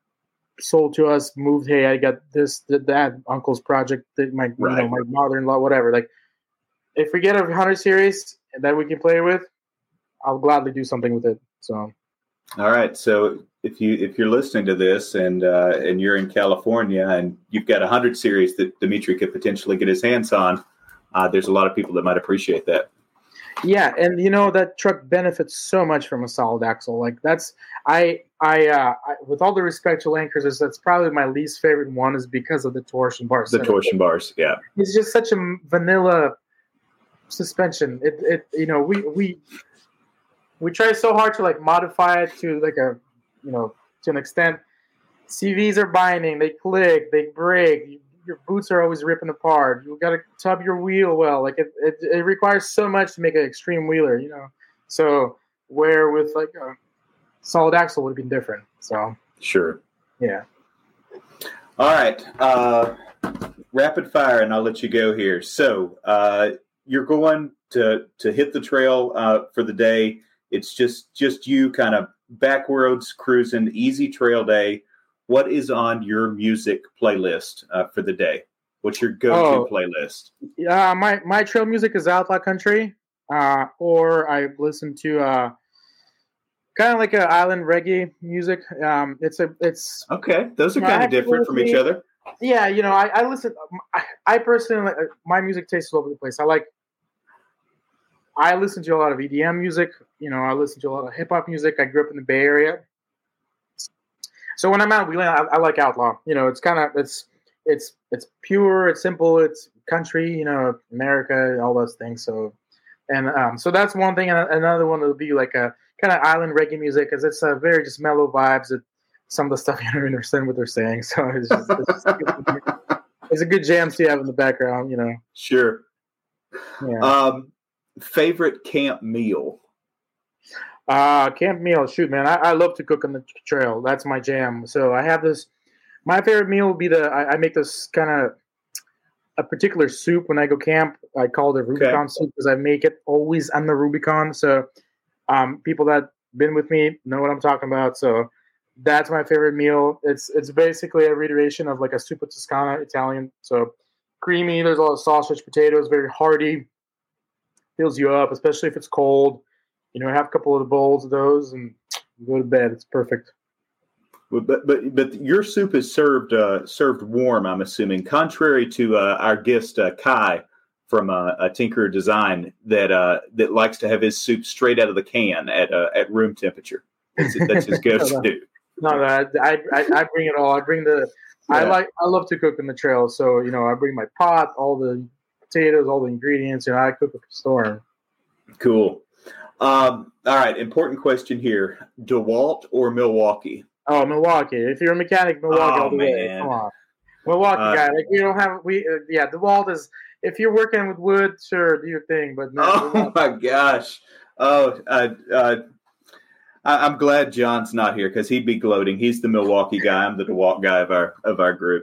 S1: sold to us, moved. Hey, I got this, that, uncle's project, my, right. you know, my mother-in-law, whatever. Like, if we get a one hundred series that we can play with, I'll gladly do something with it. So,
S2: all right. So if you if you're listening to this and uh, and you're in California and you've got a one hundred series that Dimitri could potentially get his hands on, uh, there's a lot of people that might appreciate that.
S1: Yeah, and you know that truck benefits so much from a solid axle. Like that's I I, uh, I with all the respect to Land Cruisers, that's probably my least favorite one is because of the torsion bars.
S2: The torsion bars, yeah.
S1: It's just such a vanilla suspension. It it you know we we we try so hard to like modify it to like a you know to an extent. C Vs are binding, they click, they break. Your boots are always ripping apart. You got to tub your wheel well. Like it, it, it requires so much to make an extreme wheeler, you know. So where with like a solid axle would have been different. So
S2: sure,
S1: yeah.
S2: All right, uh, rapid fire, and I'll let you go here. So uh, you're going to to hit the trail uh, for the day. It's just just you kind of back roads cruising, easy trail day. What is on your music playlist uh, for the day? What's your go-to oh, playlist?
S1: Yeah, uh, my, my trail music is Outlaw Country, uh, or I listen to uh, kind of like a island reggae music. Um, it's a it's
S2: okay. Those are kind of different from each other.
S1: Yeah, you know, I, I listen. I, I personally, my music taste is all over the place. I like. I listen to a lot of E D M music. You know, I listen to a lot of hip hop music. I grew up in the Bay Area, so when I'm out wheeling, I, I like outlaw. You know, it's kind of it's it's it's pure, it's simple, it's country. You know, America, all those things. So, and um, so that's one thing. And another one would be like a kind of island reggae music, because it's a very just mellow vibes. It, some of the stuff you don't understand what they're saying, so it's just, it's, just it's a good jam to have in the background. You know.
S2: Sure.
S1: Yeah.
S2: Um, favorite camp meal?
S1: Uh, camp meal. Shoot, man, I, I love to cook on the trail. That's my jam. So I have this. My favorite meal would be the. I, I make this kind of a particular soup when I go camp. I call it Rubicon okay. soup because I make it always on the Rubicon. So, um, people that been with me know what I'm talking about. So that's my favorite meal. It's it's basically a reiteration of like a soup of Toscana Italian. So creamy. There's a lot of sausage, potatoes, very hearty. Fills you up, especially if it's cold. You know, have a couple of the bowls of those and go to bed. It's perfect.
S2: But but but your soup is served uh, served warm, I'm assuming, contrary to uh, our guest uh, Kai from uh, a Tinker Design that uh, that likes to have his soup straight out of the can at uh, at room temperature. That's, that's his go-to.
S1: No, no, I, I I bring it all. I bring the. Yeah. I like. I love to cook in the trail, so you know, I bring my pot, all the potatoes, all the ingredients, and I cook at the store.
S2: Cool. Um, all right. Important question here: DeWalt or Milwaukee?
S1: Oh, Milwaukee. If you're a mechanic, Milwaukee
S2: oh,
S1: all the way.
S2: Man.
S1: Come on, Milwaukee uh, guy. Like we don't have we. Uh, yeah, DeWalt is. If you're working with wood, sure, do your thing. But no,
S2: oh DeWalt. My gosh. Oh, uh, uh, I, I'm glad John's not here because he'd be gloating. He's the Milwaukee guy. I'm the DeWalt guy of our of our group.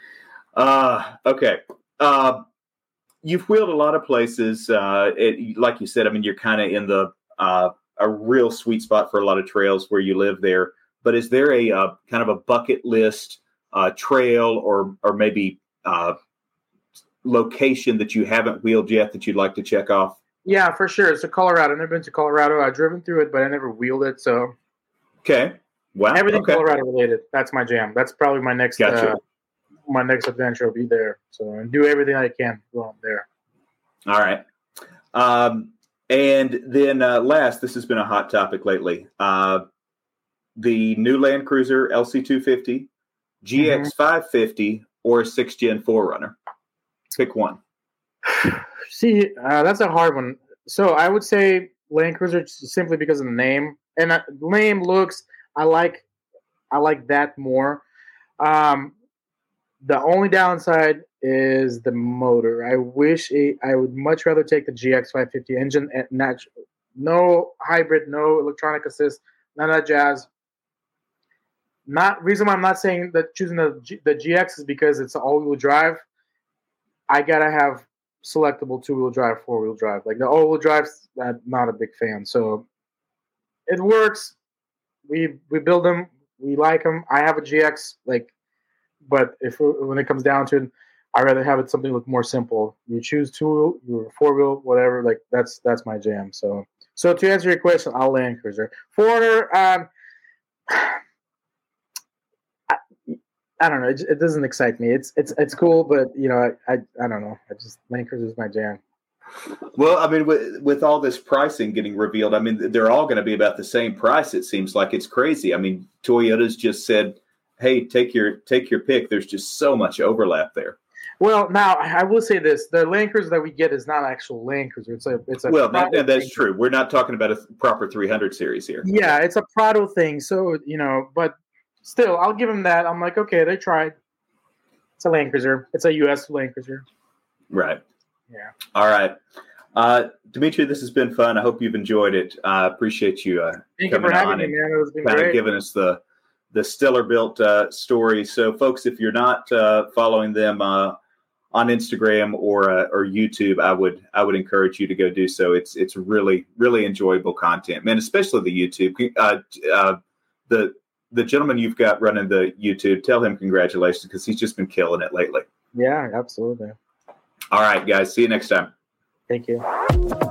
S2: Uh, okay. Uh, You've wheeled a lot of places. Uh, it, like you said, I mean, you're kind of in the uh, a real sweet spot for a lot of trails where you live there. But is there a uh, kind of a bucket list uh, trail or or maybe uh, location that you haven't wheeled yet that you'd like to check off?
S1: Yeah, for sure. So Colorado. I've never been to Colorado. I've driven through it, but I never wheeled it. So
S2: okay, wow,
S1: everything
S2: okay.
S1: Colorado related. That's my jam. That's probably my next.
S2: Gotcha.
S1: Uh, my next adventure will be there. So and do everything I can while I'm there.
S2: All right. Um, and then uh, last, this has been a hot topic lately. Uh, the new Land Cruiser L C two fifty, G X five fifty, or a sixth gen four runner. Pick one.
S1: See, uh, that's a hard one. So I would say Land Cruiser simply because of the name. And uh, name, looks, I like I like that more. Um The only downside is the motor. I wish it, I would much rather take the G X five fifty engine, and not, no hybrid, no electronic assist, none of that jazz. Not reason why I'm not saying that choosing the G, the G X is because it's all-wheel drive. I gotta have selectable two-wheel drive, four-wheel drive. Like the all-wheel drive, I'm not a big fan. So it works. We we build them. We like them. I have a G X, like. But if when it comes down to it, I'd rather have it something look more simple. You choose two, you four wheel, whatever. Like that's that's my jam. So so to answer your question, I'll Land Cruiser. four runner, um, I, I don't know. It, it doesn't excite me. It's it's it's cool, but you know, I I, I don't know. I just Land Cruiser is my jam.
S2: Well, I mean, with with all this pricing getting revealed, I mean, they're all going to be about the same price. It seems like it's crazy. I mean, Toyota's just said, hey, take your take your pick. There's just so much overlap there.
S1: Well, now I will say this: the Land Cruiser that we get is not actual Land Cruiser. It's a it's a
S2: well, that, that, that's true. We're not talking about a proper three hundred series here.
S1: Yeah, it's a Prado thing. So you know, but still, I'll give them that. I'm like, okay, they tried. It's a Land Cruiser. It's a U S Land Cruiser.
S2: Right.
S1: Yeah.
S2: All right. Uh, Dimitri, this has been fun. I hope you've enjoyed it. I uh, appreciate you uh,
S1: Thank
S2: coming
S1: you for having
S2: on
S1: me,
S2: and
S1: man. It was been
S2: kind
S1: great.
S2: of giving us the the Stellar Built uh, story. So, folks, if you're not uh, following them uh, on Instagram or uh, or YouTube, I would I would encourage you to go do so. It's it's really really enjoyable content, man. Especially the YouTube. Uh, uh, the the gentleman you've got running the YouTube, tell him congratulations because he's just been killing it lately.
S1: Yeah, absolutely.
S2: All right, guys. See you next time.
S1: Thank you.